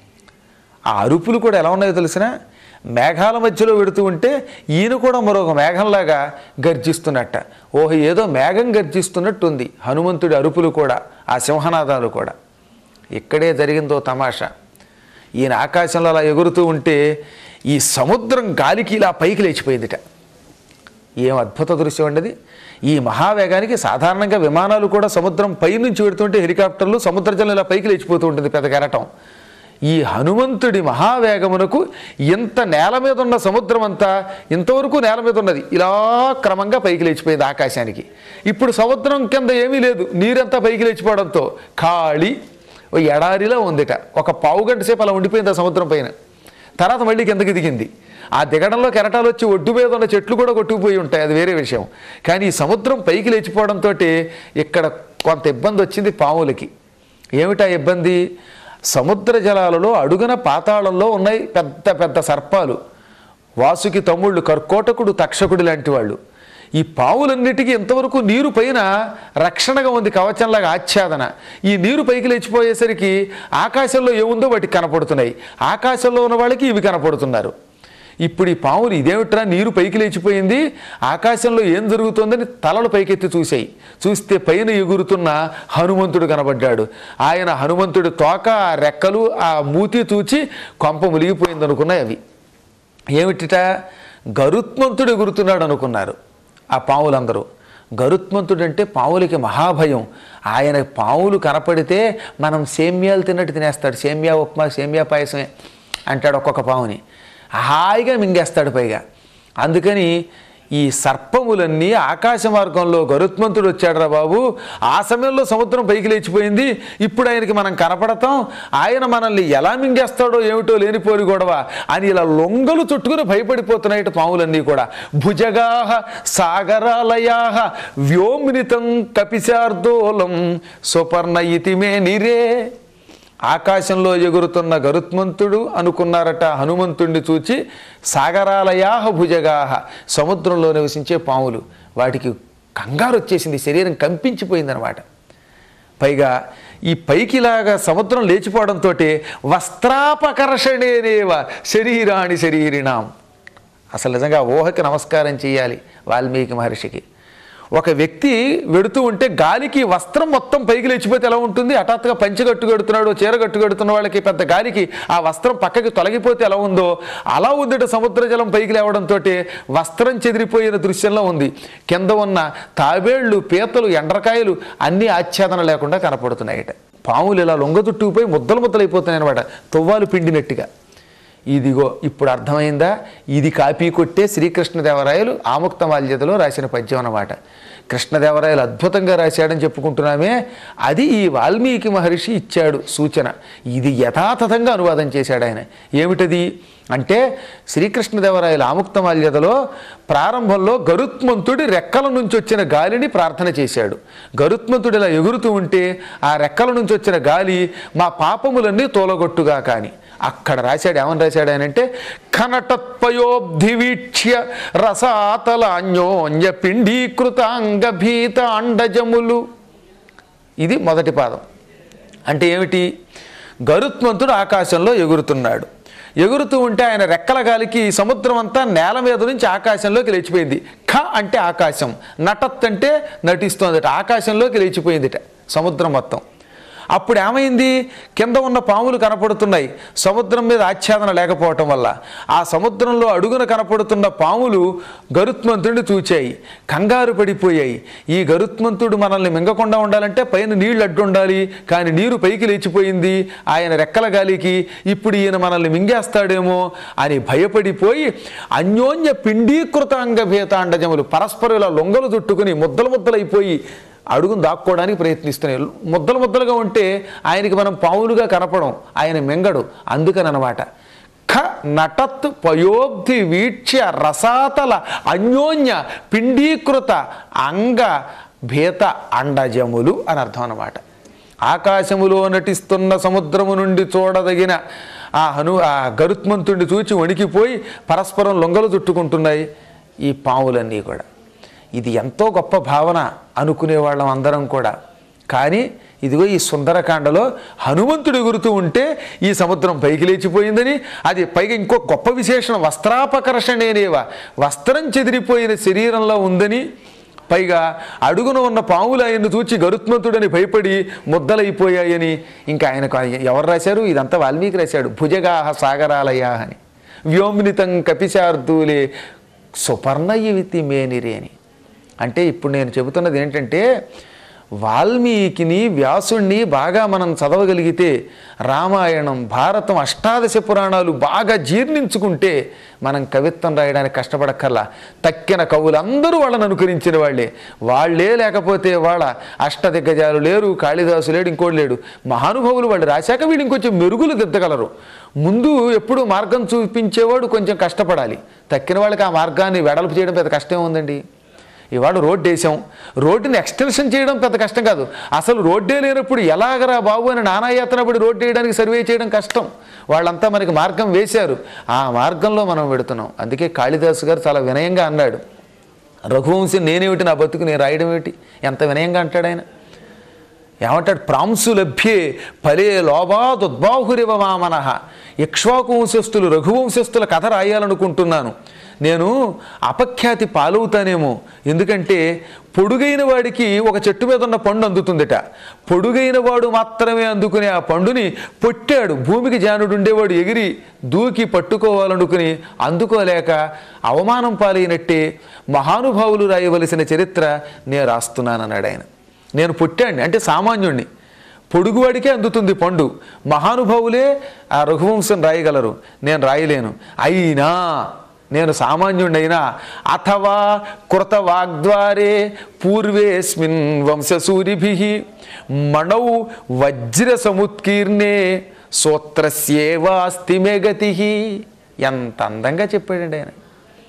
ఆ అరుపులు కూడా ఎలా ఉన్నాయో తెలిసిన, మేఘాల మధ్యలో వెడుతూ ఉంటే ఈయన కూడా మరొక మేఘంలాగా గర్జిస్తున్నట్ట. ఓహో, ఏదో మేఘం గర్జిస్తున్నట్టుంది హనుమంతుడి అరుపులు కూడా, ఆ సింహనాదాలు కూడా. ఇక్కడే జరిగిందో తమాషా. ఈయన ఆకాశంలో అలా ఎగురుతూ ఉంటే ఈ సముద్రం గాలికి ఇలా పైకి లేచిపోయిందిట. ఏం అద్భుత దృశ్యం అండి. ఈ మహావేగానికి సాధారణంగా విమానాలు కూడా సముద్రం పై నుంచి పెడుతుంటే హెలికాప్టర్లు సముద్ర జలం ఇలా పైకి లేచిపోతూ ఉంటుంది పెద్ద కెరటం. ఈ హనుమంతుడి మహావేగమునకు ఇంత నేల మీద ఉన్న సముద్రం అంతా ఇంతవరకు నేల మీద ఉన్నది ఇలా క్రమంగా పైకి లేచిపోయింది ఆకాశానికి. ఇప్పుడు సముద్రం కింద ఏమీ లేదు, నీరంతా పైకి లేచిపోవడంతో ఖాళీ ఓ ఎడారిలో ఉందిట. ఒక పావు గంట సేపు అలా ఉండిపోయింది ఆ సముద్రం పైన. తర్వాత మళ్ళీ కిందకి దిగింది. ఆ దిగడంలో కెరటాలు వచ్చి ఒడ్డు మీద ఉన్న చెట్లు కూడా కొట్టుకుపోయి ఉంటాయి, అది వేరే విషయం. కానీ ఈ సముద్రం పైకి లేచిపోవడంతో ఇక్కడ కొంత ఇబ్బంది వచ్చింది పాములకి. ఏమిటా ఇబ్బంది? సముద్ర జలాలలో అడుగున పాతాళంలో ఉన్నాయి పెద్ద పెద్ద సర్పాలు, వాసుకి తమ్ముళ్ళు కర్కోటకుడు తక్షకుడు లాంటి వాళ్ళు. ఈ పావులన్నిటికీ ఇంతవరకు నీరు పైన రక్షణగా ఉంది, కవచంలాగా ఆచ్ఛాదన. ఈ నీరు పైకి లేచిపోయేసరికి ఆకాశంలో ఏముందో వాటికి కనపడుతున్నాయి, ఆకాశంలో ఉన్న వాళ్ళకి ఇవి కనపడుతున్నారు. ఇప్పుడు ఈ పాములు ఇదేమిట్రా నీరు పైకి లేచిపోయింది, ఆకాశంలో ఏం జరుగుతుందని తలలు పైకెత్తి చూశాయి. చూస్తే పైన ఎగురుతున్న హనుమంతుడు కనబడ్డాడు. ఆయన హనుమంతుడి తోక, ఆ రెక్కలు, ఆ మూతి చూచి కొంప ములిగిపోయింది అనుకున్నాయి అవి. ఏమిటిట? గరుత్మంతుడు ఎగురుతున్నాడు అనుకున్నారు ఆ పావులందరూ. గరుత్మంతుడు అంటే పావులకి మహాభయం. ఆయన పావులు కనపడితే మనం సేమ్యాలు తిన్నట్టు తినేస్తాడు. సేమ్యా ఉప్మా, సేమ్యా పాయసమే అంటాడు ఒక్కొక్క పావుని. హాయిగా మింగేస్తాడు పైగా. అందుకని ఈ సర్పములన్నీ ఆకాశ మార్గంలో గరుత్మంతుడు వచ్చాడురా బాబు, ఆ సమయంలో సముద్రం పైకి లేచిపోయింది, ఇప్పుడు ఆయనకి మనం కనపడతాం, ఆయన మనల్ని ఎలా మింగేస్తాడో ఏమిటో లేనిపోని గొడవ అని ఇలా లొంగలు చుట్టుకుని భయపడిపోతున్నాయి పాములన్నీ కూడా. భుజగాహ సాగరాలయాహ వ్యోమ్నితం కపిశార్దోలం సుపర్ణ ఇతిమే నిరే. ఆకాశంలో ఎగురుతున్న గరుత్మంతుడు అనుకున్నారట హనుమంతుణ్ణి చూచి. సాగరాలయాహ భుజగాహ, సముద్రంలో నివసించే పాములు. వాటికి కంగారు వచ్చేసింది, శరీరం కంపించిపోయిందనమాట. పైగా ఈ పైకిలాగా సముద్రం లేచిపోవడంతో వస్త్రాపకర్షణేనేవ శరీరాణి శరీరిణాం. అసలు నిజంగా ఊహకి నమస్కారం చేయాలి వాల్మీకి మహర్షికి. ఒక వ్యక్తి వెడుతూ ఉంటే గాలికి వస్త్రం మొత్తం పైకి లేచిపోతే ఎలా ఉంటుంది? హఠాత్తుగా పంచెగట్టు కడుతున్నాడు, చీర కట్టు కడుతున్న వాళ్ళకి పెద్ద గాలికి ఆ వస్త్రం పక్కకి తొలగిపోతే ఎలా ఉందో అలా ఉందట సముద్ర జలం పైకి లేవడంతో వస్త్రం చెదిరిపోయిన దృశ్యంలో ఉంది. కింద ఉన్న తాబేళ్లు, పీతలు, ఎండ్రకాయలు అన్నీ ఆచ్ఛాదన లేకుండా కనపడుతున్నాయట. పాములు ఇలా లొంగతుట్టుకుపోయి ముద్దలు ముద్దలైపోతున్నాయి అనమాట, తువ్వాలు పిండినట్టుగా. ఇదిగో ఇప్పుడు అర్థమైందా? ఇది కాపీ కొట్టే శ్రీకృష్ణదేవరాయలు ఆముక్తమాల్యదలో రాసిన పద్యం అన్నమాట. కృష్ణదేవరాయలు అద్భుతంగా రాశాడని చెప్పుకుంటున్నామే, అది ఈ వాల్మీకి మహర్షి ఇచ్చాడు సూచన. ఇది యథాతథంగా అనువాదం చేశాడు ఆయన. ఏమిటది అంటే, శ్రీకృష్ణదేవరాయలు ఆముక్తమాల్యదలో ప్రారంభంలో గరుత్మంతుడి రెక్కల నుంచి వచ్చిన గాలిని ప్రార్థన చేశాడు. గరుత్మంతుడు ఇలా ఎగురుతూ ఉంటే ఆ రెక్కల నుంచి వచ్చిన గాలి మా పాపములన్నీ తోలగొట్టుగా కాని అక్కడ రాశాడు. ఏమని రాశాడు ఆయన అంటే, కనటత్పయోబ్ధివీక్ష్య రసాతలాన్యోన్య పిండీకృతాంగభీత అండజములు. ఇది మొదటి పాదం. అంటే ఏమిటి? గరుత్మంతుడు ఆకాశంలో ఎగురుతున్నాడు. ఎగురుతూ ఉంటే ఆయన రెక్కల గాలికి సముద్రం అంతా నేల మీద నుంచి ఆకాశంలోకి లేచిపోయింది. ఖ అంటే ఆకాశం, నటత్ అంటే నటిస్తోందట, ఆకాశంలోకి లేచిపోయిందిట సముద్రం మొత్తం. అప్పుడు ఏమైంది? కింద ఉన్న పాములు కనపడుతున్నాయి సముద్రం మీద ఆచ్ఛాదన లేకపోవటం వల్ల. ఆ సముద్రంలో అడుగున కనపడుతున్న పాములు గరుత్మంతుడిని చూచాయి, కంగారు పడిపోయాయి. ఈ గరుత్మంతుడు మనల్ని మింగకుండా ఉండాలంటే పైన నీళ్లు అడ్డు ఉండాలి, కానీ నీరు పైకి లేచిపోయింది ఆయన రెక్కల గాలికి, ఇప్పుడు ఈయన మనల్ని మింగేస్తాడేమో అని భయపడిపోయి అన్యోన్య పిండీకృతాంగ భేతాండజములు పరస్పరం ఇలా లొంగలు చుట్టుకుని ముద్దలు ముద్దలైపోయి అడుగును దాక్కోవడానికి ప్రయత్నిస్తున్నాయి. ముద్దలు ముద్దలుగా ఉంటే ఆయనకి మనం పావులుగా కనపడం, ఆయన మింగడు. అందుకని అనమాట ఖ నటత్ పయోబ్ధి వీక్ష్య రసాతల అన్యోన్య పిండీకృత అంగ భేత అండజములు అని అర్థం అన్నమాట. ఆకాశములో నటిస్తున్న సముద్రము నుండి చూడదగిన ఆ హను ఆ గరుత్మంతుడిని చూచి వణికిపోయి పరస్పరం లొంగలు చుట్టుకుంటున్నాయి ఈ పావులన్నీ కూడా. ఇది ఎంతో గొప్ప భావన అనుకునేవాళ్ళం అందరం కూడా. కానీ ఇదిగో ఈ సుందరకాండలో హనుమంతుడు ఎగురుతూ ఉంటే ఈ సముద్రం పైకి లేచిపోయిందని, అది పైగా ఇంకో గొప్ప విశేషణం వస్త్రాపకర్షణేనేవ, వస్త్రం చెదిరిపోయిన శరీరంలో ఉందని, పైగా అడుగున ఉన్న పాములు ఆయన్ను చూచి గరుత్మంతుడని భయపడి ముద్దలైపోయాయని. ఇంకా ఆయనకు ఎవరు రాశారు? ఇదంతా వాల్మీకి రాశాడు. భుజగాహ సాగరాలయా అని, వ్యోమ్నితం కపిశార్దూలే సుపర్ణ ఇవితి మేనిరే అని. అంటే ఇప్పుడు నేను చెబుతున్నది ఏంటంటే, వాల్మీకిని వ్యాసుణ్ణి బాగా మనం చదవగలిగితే, రామాయణం భారతం అష్టాదశ పురాణాలు బాగా జీర్ణించుకుంటే మనం కవిత్వం రాయడానికి కష్టపడక్కర్లా. తక్కిన కవులందరూ వాళ్ళని అనుకరించిన వాళ్ళే. వాళ్ళే లేకపోతే వాళ్ళ అష్టదిగ్గజాలు లేరు, కాళిదాసు లేడు, ఇంకోటి లేడు. మహానుభావులు వాళ్ళు రాశాక వీళ్ళు ఇంకొంచెం మెరుగులు దిద్దగలరు. ముందు ఎప్పుడు మార్గం చూపించేవాడు కొంచెం కష్టపడాలి. తక్కిన వాళ్ళకి ఆ మార్గాన్ని వెడల్పు చేయడం పెద్ద కష్టం ఉందండి. ఇవాళ రోడ్డు వేసాం, రోడ్డుని ఎక్స్టెన్షన్ చేయడం పెద్ద కష్టం కాదు. అసలు రోడ్డే లేనప్పుడు ఎలాగరా బాబు అని నానాయాతన పడి రోడ్డు వేయడానికి సర్వే చేయడం కష్టం. వాళ్ళంతా మనకి మార్గం వేశారు, ఆ మార్గంలో మనం పెడుతున్నాం. అందుకే కాళిదాసు గారు చాలా వినయంగా అన్నాడు, రఘువంశం నేనేమిటి, నా బతుకు నేను రాయడం ఏమిటి, ఎంత వినయంగా అంటాడు ఆయన. ఏమంటాడు? ప్రాంసు లభ్యే ఫలే లోభాదుద్బాహురివ మామనః. ఇక్ష్వాకు వంశస్థులు రఘువంశస్థుల కథ రాయాలనుకుంటున్నాను, నేను అపఖ్యాతి పాలవుతానేమో. ఎందుకంటే పొడుగైన వాడికి ఒక చెట్టు మీద ఉన్న పండు అందుతుందిట, పొడుగైన వాడు మాత్రమే అందుకునే ఆ పండుని పొట్టాడు భూమికి జానుడు ఉండేవాడు ఎగిరి దూకి పట్టుకోవాలనుకుని అందుకోలేక అవమానం పాలైనట్టే మహానుభావులు రాయవలసిన చరిత్ర నేను రాస్తున్నానన్నాడు ఆయన. నేను పుట్టాడిని అంటే సామాన్యుణ్ణి, పొడుగువాడికే అందుతుంది పండు, మహానుభావులే ఆ రఘువంశం రాయగలరు, నేను రాయలేను. అయినా నేను సామాన్యుడైనా అథవా కృత వాగ్ద్వారే పూర్వేస్మిన్ వంశసూరిభి మణౌ వజ్ర సముత్కీర్ణే సూత్రస్యేవాస్తి మే గతి. ఎంత అందంగా చెప్పాడండి ఆయన.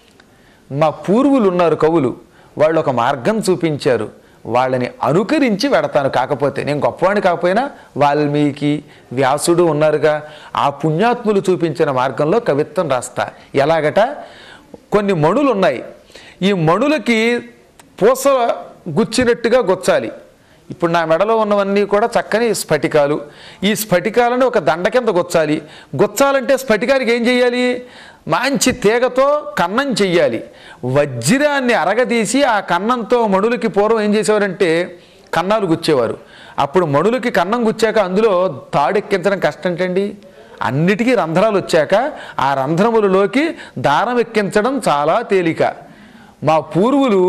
మా పూర్వులు ఉన్నారు కవులు, వాళ్ళు ఒక మార్గం చూపించారు, వాళ్ళని అనుకరించి వెడతాను. కాకపోతే నేను గొప్పవాడిని కాకపోయినా వాల్మీకి వ్యాసుడు ఉన్నారుగా, ఆ పుణ్యాత్ములు చూపించిన మార్గంలో కవిత్వం రాస్తా. ఎలాగట, కొన్ని మణులు ఉన్నాయి, ఈ మణులకి పూస గుచ్చినట్టుగా గుచ్చాలి. ఇప్పుడు నా మెడలో ఉన్నవన్నీ కూడా చక్కని స్ఫటికాలు, ఈ స్ఫటికాలను ఒక దండ కింద గుచ్చాలి. గుచ్చాలంటే స్ఫటికానికి ఏం చేయాలి, మంచి తీగతో కన్నం చెయ్యాలి. వజ్రాన్ని అరగదీసి ఆ కన్నంతో మణులకి పూర్వం ఏం చేసేవారంటే కన్నాలు గుచ్చేవారు. అప్పుడు మణులకి కన్నం గుచ్చాక అందులో తాడెక్కించడం కష్టంటండి. అన్నిటికీ రంధ్రాలు వచ్చాక ఆ రంధ్రములలోకి దారం ఎక్కించడం చాలా తేలిక. మా పూర్వులు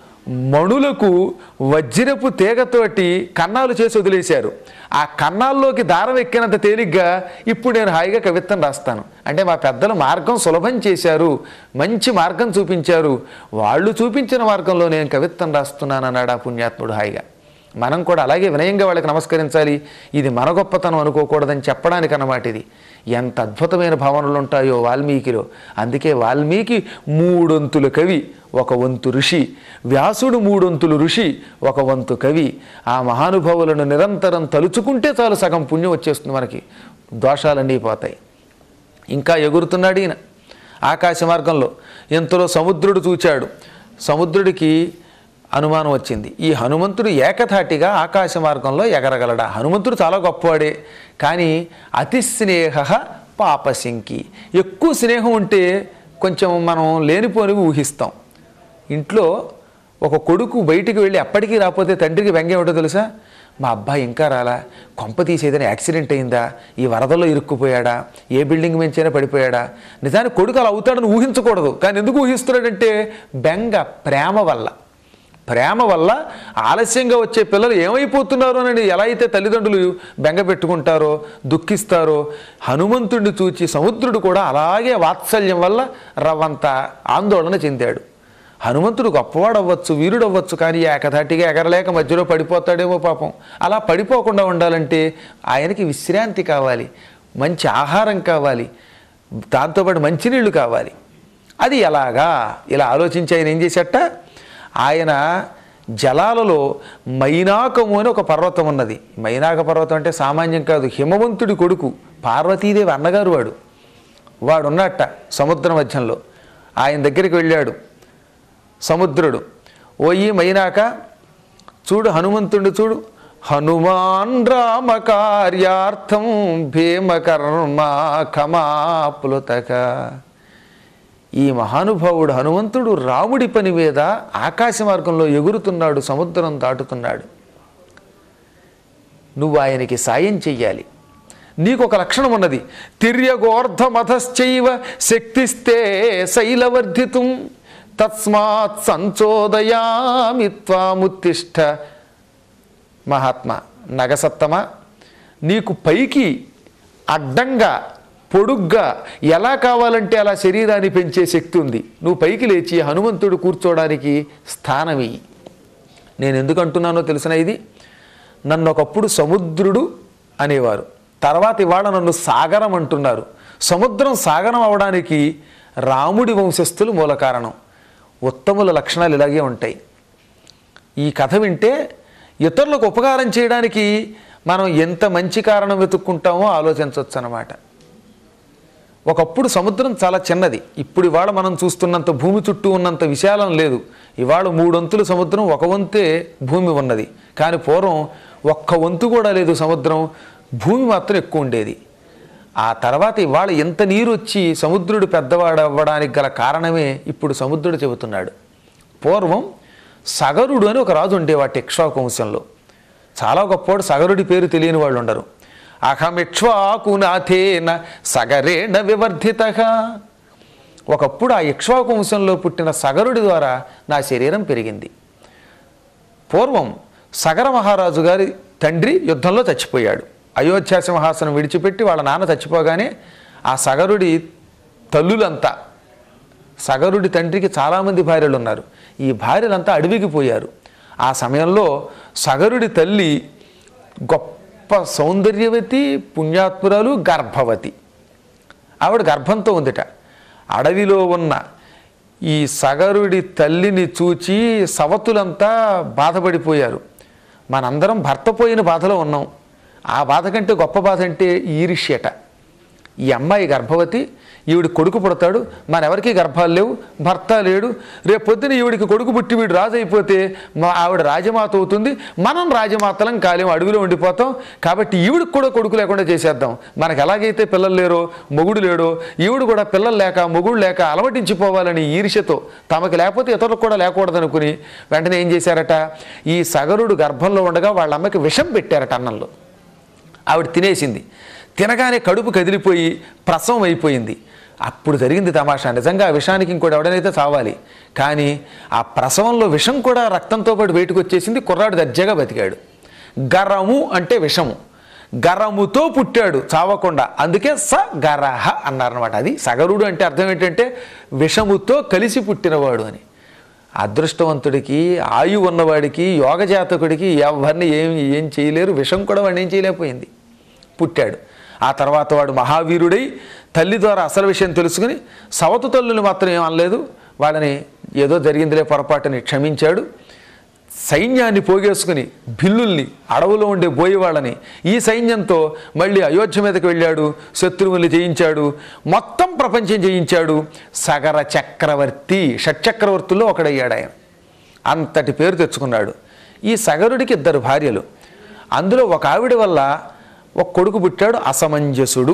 మణులకు వజ్రపు తీగతోటి కన్నాలు చేసి వదిలేశారు. ఆ కన్నాల్లోకి దారం ఎక్కినంత తేలిగ్గా ఇప్పుడు నేను హాయిగా కవిత్వం రాస్తాను. అంటే మా పెద్దలు మార్గం సులభం చేశారు, మంచి మార్గం చూపించారు, వాళ్ళు చూపించిన మార్గంలో నేను కవిత్వం రాస్తున్నాను అన్నాడు ఆ పుణ్యాత్ముడు హాయిగా. మనం కూడా అలాగే వినయంగా వాళ్ళకి నమస్కరించాలి. ఇది మన గొప్పతనం అనుకోకూడదని చెప్పడానికి అన్నమాట ఇది. ఎంత అద్భుతమైన భావనలు ఉంటాయో వాల్మీకిలో. అందుకే వాల్మీకి మూడొంతుల కవి, ఒక వంతు ఋషి. వ్యాసుడు మూడొంతులు ఋషి, ఒక వంతు కవి. ఆ మహానుభావులను నిరంతరం తలుచుకుంటే చాలు సగం పుణ్యం వచ్చేస్తుంది మనకి, దోషాలన్నీ పోతాయి. ఇంకా ఎగురుతున్నాడు ఈయన ఆకాశ మార్గంలో. ఇంతలో సముద్రుడు చూచాడు. సముద్రుడికి అనుమానం వచ్చింది, ఈ హనుమంతుడు ఏకధాటిగా ఆకాశ మార్గంలో ఎగరగలడా? హనుమంతుడు చాలా గొప్పవాడే, కానీ అతి స్నేహ పాపశంకి. ఎక్కువ స్నేహం ఉంటే కొంచెం మనం లేనిపోనివి ఊహిస్తాం. ఇంట్లో ఒక కొడుకు బయటికి వెళ్ళి ఎప్పటికీ రాకపోతే తండ్రికి వ్యంగ్యం ఏమిటో తెలుసా? మా అబ్బాయి ఇంకా రాలా, కొంప తీసేదని యాక్సిడెంట్ అయిందా, ఈ వరదల్లో ఇరుక్కుపోయాడా, ఏ బిల్డింగ్ మించైనా పడిపోయాడా? నిజానికి కొడుకు అలా అవుతాడని ఊహించకూడదు, కానీ ఎందుకు ఊహిస్తున్నాడంటే బెంగ, ప్రేమ వల్ల. ప్రేమ వల్ల ఆలస్యంగా వచ్చే పిల్లలు ఏమైపోతున్నారు అని ఎలా అయితే తల్లిదండ్రులు బెంగ పెట్టుకుంటారో, దుఃఖిస్తారో, హనుమంతుడిని చూచి సముద్రుడు కూడా అలాగే వాత్సల్యం వల్ల రవ్వంత ఆందోళన చెందాడు. హనుమంతుడు గొప్పవాడు అవ్వచ్చు, వీరుడు అవ్వచ్చు, కానీ ఏకధాటిగా ఎగరలేక మధ్యలో పడిపోతాడేమో పాపం. అలా పడిపోకుండా ఉండాలంటే ఆయనకి విశ్రాంతి కావాలి, మంచి ఆహారం కావాలి, దాంతోపాటు మంచినీళ్ళు కావాలి. అది ఎలాగా? ఇలా ఆలోచించి ఆయన ఏం చేసేట, ఆయన జలాలలో మైనాకము అని ఒక పర్వతం ఉన్నది. మైనాక పర్వతం అంటే సామాన్యం కాదు, హిమవంతుడి కొడుకు పార్వతీదేవి అన్నగారు వాడు. వాడు ఉన్నట్ట సముద్రం మధ్యంలో. ఆయన దగ్గరికి వెళ్ళాడు సముద్రుడు. ఓయి మైనాక, చూడు హనుమంతుడిని చూడు, హనుమాన్ రామ కార్యార్థం భీమకర్మ కమాప్లుతక. ఈ మహానుభావుడు హనుమంతుడు రాముడి పని మీద ఆకాశ మార్గంలో ఎగురుతున్నాడు, సముద్రం దాటుతున్నాడు. నువ్వు ఆయనకి సాయం చెయ్యాలి. నీకు ఒక లక్షణం ఉన్నది, తిర్యగోర్ధమధశ్చైవ శక్తిస్తే శైలవర్ధితుం తస్మాత్ సంచోదయామి త్వాముత్తిష్ట. మహాత్మా నగసత్తమ, నీకు పైకి అడ్డంగా పొడుగ్గా ఎలా కావాలంటే అలా శరీరాన్ని పెంచే శక్తి ఉంది. నువ్వు పైకి లేచి హనుమంతుడు కూర్చోవడానికి స్థానం ఇయ్యి. నేను ఎందుకు అంటున్నానో తెలిసిన, ఇది నన్ను ఒకప్పుడు సముద్రుడు అనేవారు, తర్వాత ఇవాళ నన్ను సాగరం అంటున్నారు. సముద్రం సాగరం అవడానికి రాముడి వంశస్థులు మూల కారణం. ఉత్తముల లక్షణాలు ఇలాగే ఉంటాయి. ఈ కథ వింటే ఇతరులకు ఉపకారం చేయడానికి మనం ఎంత మంచి కారణం వెతుక్కుంటామో ఆలోచించవచ్చు అన్నమాట. ఒకప్పుడు సముద్రం చాలా చిన్నది, ఇప్పుడు ఇవాళ మనం చూస్తున్నంత భూమి చుట్టూ ఉన్నంత విశాలం లేదు. ఇవాళ మూడొంతులు సముద్రం, ఒక వంతే భూమి ఉన్నది. కానీ పూర్వం ఒక్క వంతు కూడా లేదు సముద్రం, భూమి మాత్రం ఎక్కువ ఉండేది. ఆ తర్వాత ఇవాళ ఎంత నీరు వచ్చి సముద్రుడు పెద్దవాడు అవ్వడానికి గల కారణమే ఇప్పుడు సముద్రుడు చెబుతున్నాడు. పూర్వం సగరుడు అని ఒక రాజు ఉండేవాటి ఇక్ష్వాకు వంశంలో. చాలా గొప్పవాడు, సగరుడి పేరు తెలియని వాళ్ళు ఉండరు. అహమిక్ష్వాకునాథేన సగరేణ వివర్ధితః. ఒకప్పుడు ఆ ఇక్ష్వాకు వంశంలో పుట్టిన సగరుడి ద్వారా నా శరీరం పెరిగింది. పూర్వం సగర మహారాజు గారి తండ్రి యుద్ధంలో చచ్చిపోయాడు. అయోధ్య సింహాసనం విడిచిపెట్టి వాళ్ళ నాన్న చచ్చిపోగానే ఆ సగరుడి తల్లులంతా, సగరుడి తండ్రికి చాలామంది భార్యలు ఉన్నారు, ఈ భార్యలంతా అడవికి పోయారు. ఆ సమయంలో సగరుడి తల్లి గొప్ప సౌందర్యవతి, పుణ్యాత్మురాలు, గర్భవతి. ఆవిడ గర్భంతో ఉందిట. అడవిలో ఉన్న ఈ సగరుడి తల్లిని చూచి సవతులంతా బాధపడిపోయారు. మనందరం భర్త పోయిన బాధలో ఉన్నాం, ఆ బాధ కంటే గొప్ప బాధ అంటే ఈర్ష్యట. ఈ అమ్మాయి గర్భవతి, ఈవిడి కొడుకు పుడతాడు, మనెవరికి గర్భాలు లేవు, భర్త లేడు, రేపు పొద్దున ఈవిడికి కొడుకు పుట్టి వీడు రాజు అయిపోతే మా ఆవిడ రాజమాత అవుతుంది, మనం రాజమాతలం కాలేం, అడవిలో ఉండిపోతాం. కాబట్టి ఈవిడికి కూడా కొడుకు లేకుండా చేసేద్దాం. మనకు ఎలాగైతే పిల్లలు లేరో, మొగుడు లేడో, ఈవిడు కూడా పిల్లలు లేక మొగుడు లేక అలవటించిపోవాలని ఈర్ష్యతో, తమకు లేకపోతే ఇతరులకు కూడా లేకూడదనుకుని వెంటనే ఏం చేశారట, ఈ సగరుడు గర్భంలో ఉండగా వాళ్ళ అమ్మకి విషం పెట్టారట అన్నంలో. ఆవిడ తినేసింది. తినగానే కడుపు కదిలిపోయి ప్రసవం అయిపోయింది. అప్పుడు జరిగింది తమాషా. నిజంగా ఆ విషానికి ఇంకోటి ఎవడనైతే చావాలి, కానీ ఆ ప్రసవంలో విషం కూడా రక్తంతో పాటు బయటకు వచ్చేసింది. కుర్రాడు దర్జాగా బతికాడు. గరము అంటే విషము, గరముతో పుట్టాడు చావకుండా, అందుకే స గరహ అన్నారనమాట. అది సగరుడు అంటే అర్థం ఏంటంటే విషముతో కలిసి పుట్టినవాడు అని. అదృష్టవంతుడికి, ఆయు ఉన్నవాడికి, యోగజాతకుడికి ఎవరిని ఏం ఏం చేయలేరు, విషం కూడా వాడిని ఏం చేయలేకపోయింది. పుట్టాడు. ఆ తర్వాత వాడు మహావీరుడై తల్లి ద్వారా అసలు విషయం తెలుసుకుని సవతు తల్లులు మాత్రం ఏం అనలేదు, వాళ్ళని ఏదో జరిగిందిలే పొరపాటుని క్షమించాడు. సైన్యాన్ని పోగేసుకుని భిల్లుల్ని, అడవులో ఉండే బోయేవాళ్ళని, ఈ సైన్యంతో మళ్ళీ అయోధ్య మీదకి వెళ్ళాడు, శత్రువుల్ని జయించాడు, మొత్తం ప్రపంచం జయించాడు. సగర చక్రవర్తి, షట్చక్రవర్తుల్లో ఒకడయ్యాడు ఆయన. అంతటి పేరు తెచ్చుకున్నాడు. ఈ సగరుడికి ఇద్దరు భార్యలు, అందులో ఒక ఆవిడ వల్ల ఒక కొడుకు పుట్టాడు అసమంజసుడు.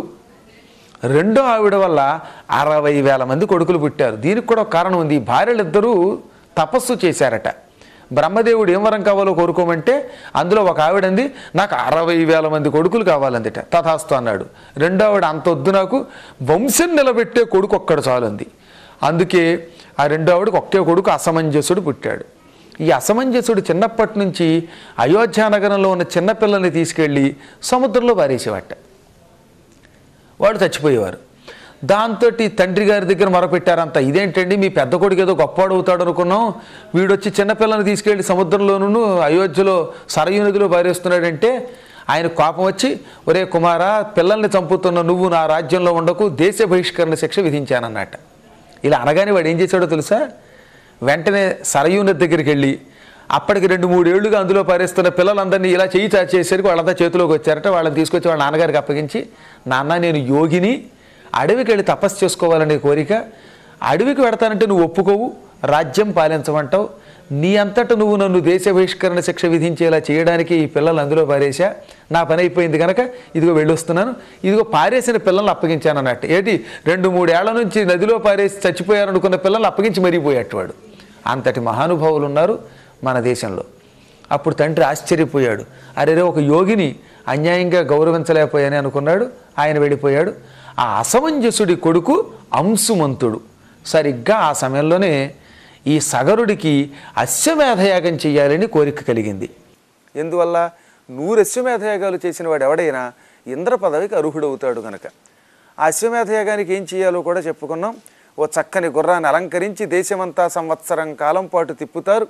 రెండో ఆవిడ వల్ల అరవై వేల మంది కొడుకులు పుట్టారు. దీనికి కూడా ఒక కారణం ఉంది. ఈ భార్యలిద్దరూ తపస్సు చేశారట. బ్రహ్మదేవుడు ఏం వరం కావాలో కోరుకోమంటే అందులో ఒక ఆవిడంది, నాకు అరవై వేల మంది కొడుకులు కావాలందిట. తథాస్తు అన్నాడు. రెండో ఆవిడ, అంత వద్దు, నాకు వంశం నిలబెట్టే కొడుకు ఒక్కడు చాలుంది. అందుకే ఆ రెండో ఆవిడకి ఒకే కొడుకు అసమంజసుడు పుట్టాడు. ఈ అసమంజసుడు చిన్నప్పటి నుంచి అయోధ్య నగరంలో ఉన్న చిన్నపిల్లల్ని తీసుకెళ్ళి సముద్రంలో పారేసేవాట. వాడు చచ్చిపోయేవారు. దాంతో తండ్రి గారి దగ్గర మొరపెట్టారంతా, ఇదేంటండి మీ పెద్ద కొడుకు ఏదో గొప్పవాడు అవుతాడు అనుకున్నాం, వీడొచ్చి చిన్నపిల్లల్ని తీసుకెళ్ళి సముద్రంలోనూ అయోధ్యలో సరయూ నదిలో పారేస్తున్నాడంటే ఆయన కోపం వచ్చి, ఒరే కుమారా, పిల్లల్ని చంపుతున్న నువ్వు నా రాజ్యంలో ఉండకు, దేశ బహిష్కరణ శిక్ష విధించానన్నట. ఇలా అనగానే వాడు ఏం చేశాడో తెలుసా, వెంటనే సరయూ నది దగ్గరికి వెళ్ళి అప్పటికి రెండు మూడేళ్లుగా అందులో పారేస్తున్న పిల్లలందరినీ ఇలా చేయి చాచేసరికి వాళ్ళంతా చేతిలోకి వచ్చారట. వాళ్ళని తీసుకొచ్చి వాళ్ళ నాన్నగారికి అప్పగించి, నాన్న నేను యోగిని, అడవికి వెళ్ళి తపస్సు చేసుకోవాలనే కోరిక, అడవికి వెడతానంటే నువ్వు ఒప్పుకోవు, రాజ్యం పాలించమంటావు, నీ అంతటా నువ్వు నన్ను దేశ బహిష్కరణ శిక్ష విధించేలా చేయడానికి ఈ పిల్లలు అందులో పారేసా, నా పని అయిపోయింది కనుక ఇదిగో వెళ్ళొస్తున్నాను, ఇదిగో పారేసిన పిల్లల్ని అప్పగించాను అన్నట్టు. ఏంటి, రెండు మూడేళ్ల నుంచి నదిలో పారేసి చచ్చిపోయారనుకున్న పిల్లల్ని అప్పగించి మరిగిపోయేటవాడు. అంతటి మహానుభావులు ఉన్నారు మన దేశంలో. అప్పుడు తండ్రి ఆశ్చర్యపోయాడు. అరే, ఒక యోగిని అన్యాయంగా గౌరవించలేకపోయాని అనుకున్నాడు. ఆయన వెళ్ళిపోయాడు. ఆ అసమంజసుడి కొడుకు అంశుమంతుడు. సరిగ్గా ఆ సమయంలోనే ఈ సగరుడికి అశ్వమేధయాగం చేయాలని కోరిక కలిగింది. ఎందువల్ల, నూరు అశ్వమేధయాగాలు చేసిన వాడు ఎవడైనా ఇంద్ర పదవికి అర్హుడవుతాడు కనుక. ఆ అశ్వమేధయాగానికి ఏం చేయాలో కూడా చెప్పుకున్నాం. ఓ చక్కని గుర్రాన్ని అలంకరించి దేశమంతా సంవత్సరం కాలం పాటు తిప్పుతారు.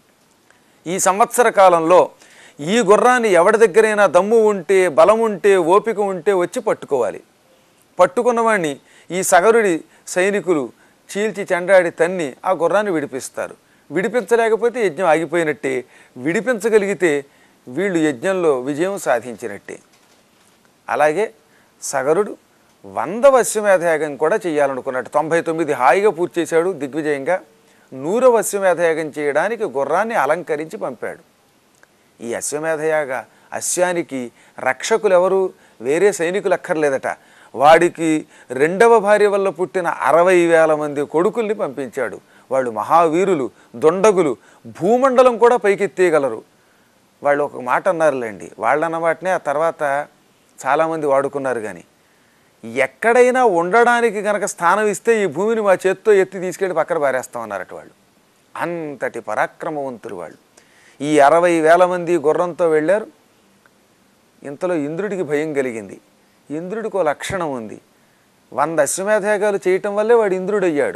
ఈ సంవత్సర కాలంలో ఈ గుర్రాన్ని ఎవరి దగ్గరైనా దమ్ము ఉంటే, బలం ఉంటే, ఓపిక ఉంటే వచ్చి పట్టుకోవాలి. పట్టుకున్నవాడిని ఈ సగరుడి సైనికులు చీల్చి చెండాడి తన్ని ఆ గుర్రాన్ని విడిపిస్తారు. విడిపించలేకపోతే యజ్ఞం ఆగిపోయినట్టే, విడిపించగలిగితే వీళ్ళు యజ్ఞంలో విజయం సాధించినట్టే. అలాగే సగరుడు వందవ అశ్వమేధయాగం కూడా చేయాలనుకున్నట్టు. తొంభై తొమ్మిది హాయిగా పూర్తి చేశాడు దిగ్విజయంగా. నూరవ అశ్వమేధయాగం చేయడానికి గుర్రాన్ని అలంకరించి పంపాడు. ఈ అశ్వమేధయాగ అశ్వానికి రక్షకులు ఎవరు, వేరే సైనికులు అక్కర్లేదట, వాడికి రెండవ భార్య వల్ల పుట్టిన అరవై వేల మంది కొడుకుల్ని పంపించాడు. వాళ్ళు మహావీరులు, దొండగులు, భూమండలం కూడా పైకెత్తేయగలరు. వాళ్ళు ఒక మాట అన్నారులేండి, వాళ్ళన్న మాటనే ఆ తర్వాత చాలామంది వాడుకున్నారు. కానీ ఎక్కడైనా ఉండడానికి కనుక స్థానం ఇస్తే ఈ భూమిని మా చేత్తో ఎత్తి తీసుకెళ్ళి పక్కన పారేస్తామన్నారట వాళ్ళు. అంతటి పరాక్రమవంతులు వాళ్ళు. ఈ అరవై వేల మంది గుర్రంతో వెళ్ళారు. ఇంతలో ఇంద్రుడికి భయం కలిగింది. ఇంద్రుడికి ఓ లక్షణం ఉంది, వంద అశ్వమేధయాగాలు చేయటం వల్లే వాడు ఇంద్రుడు అయ్యాడు.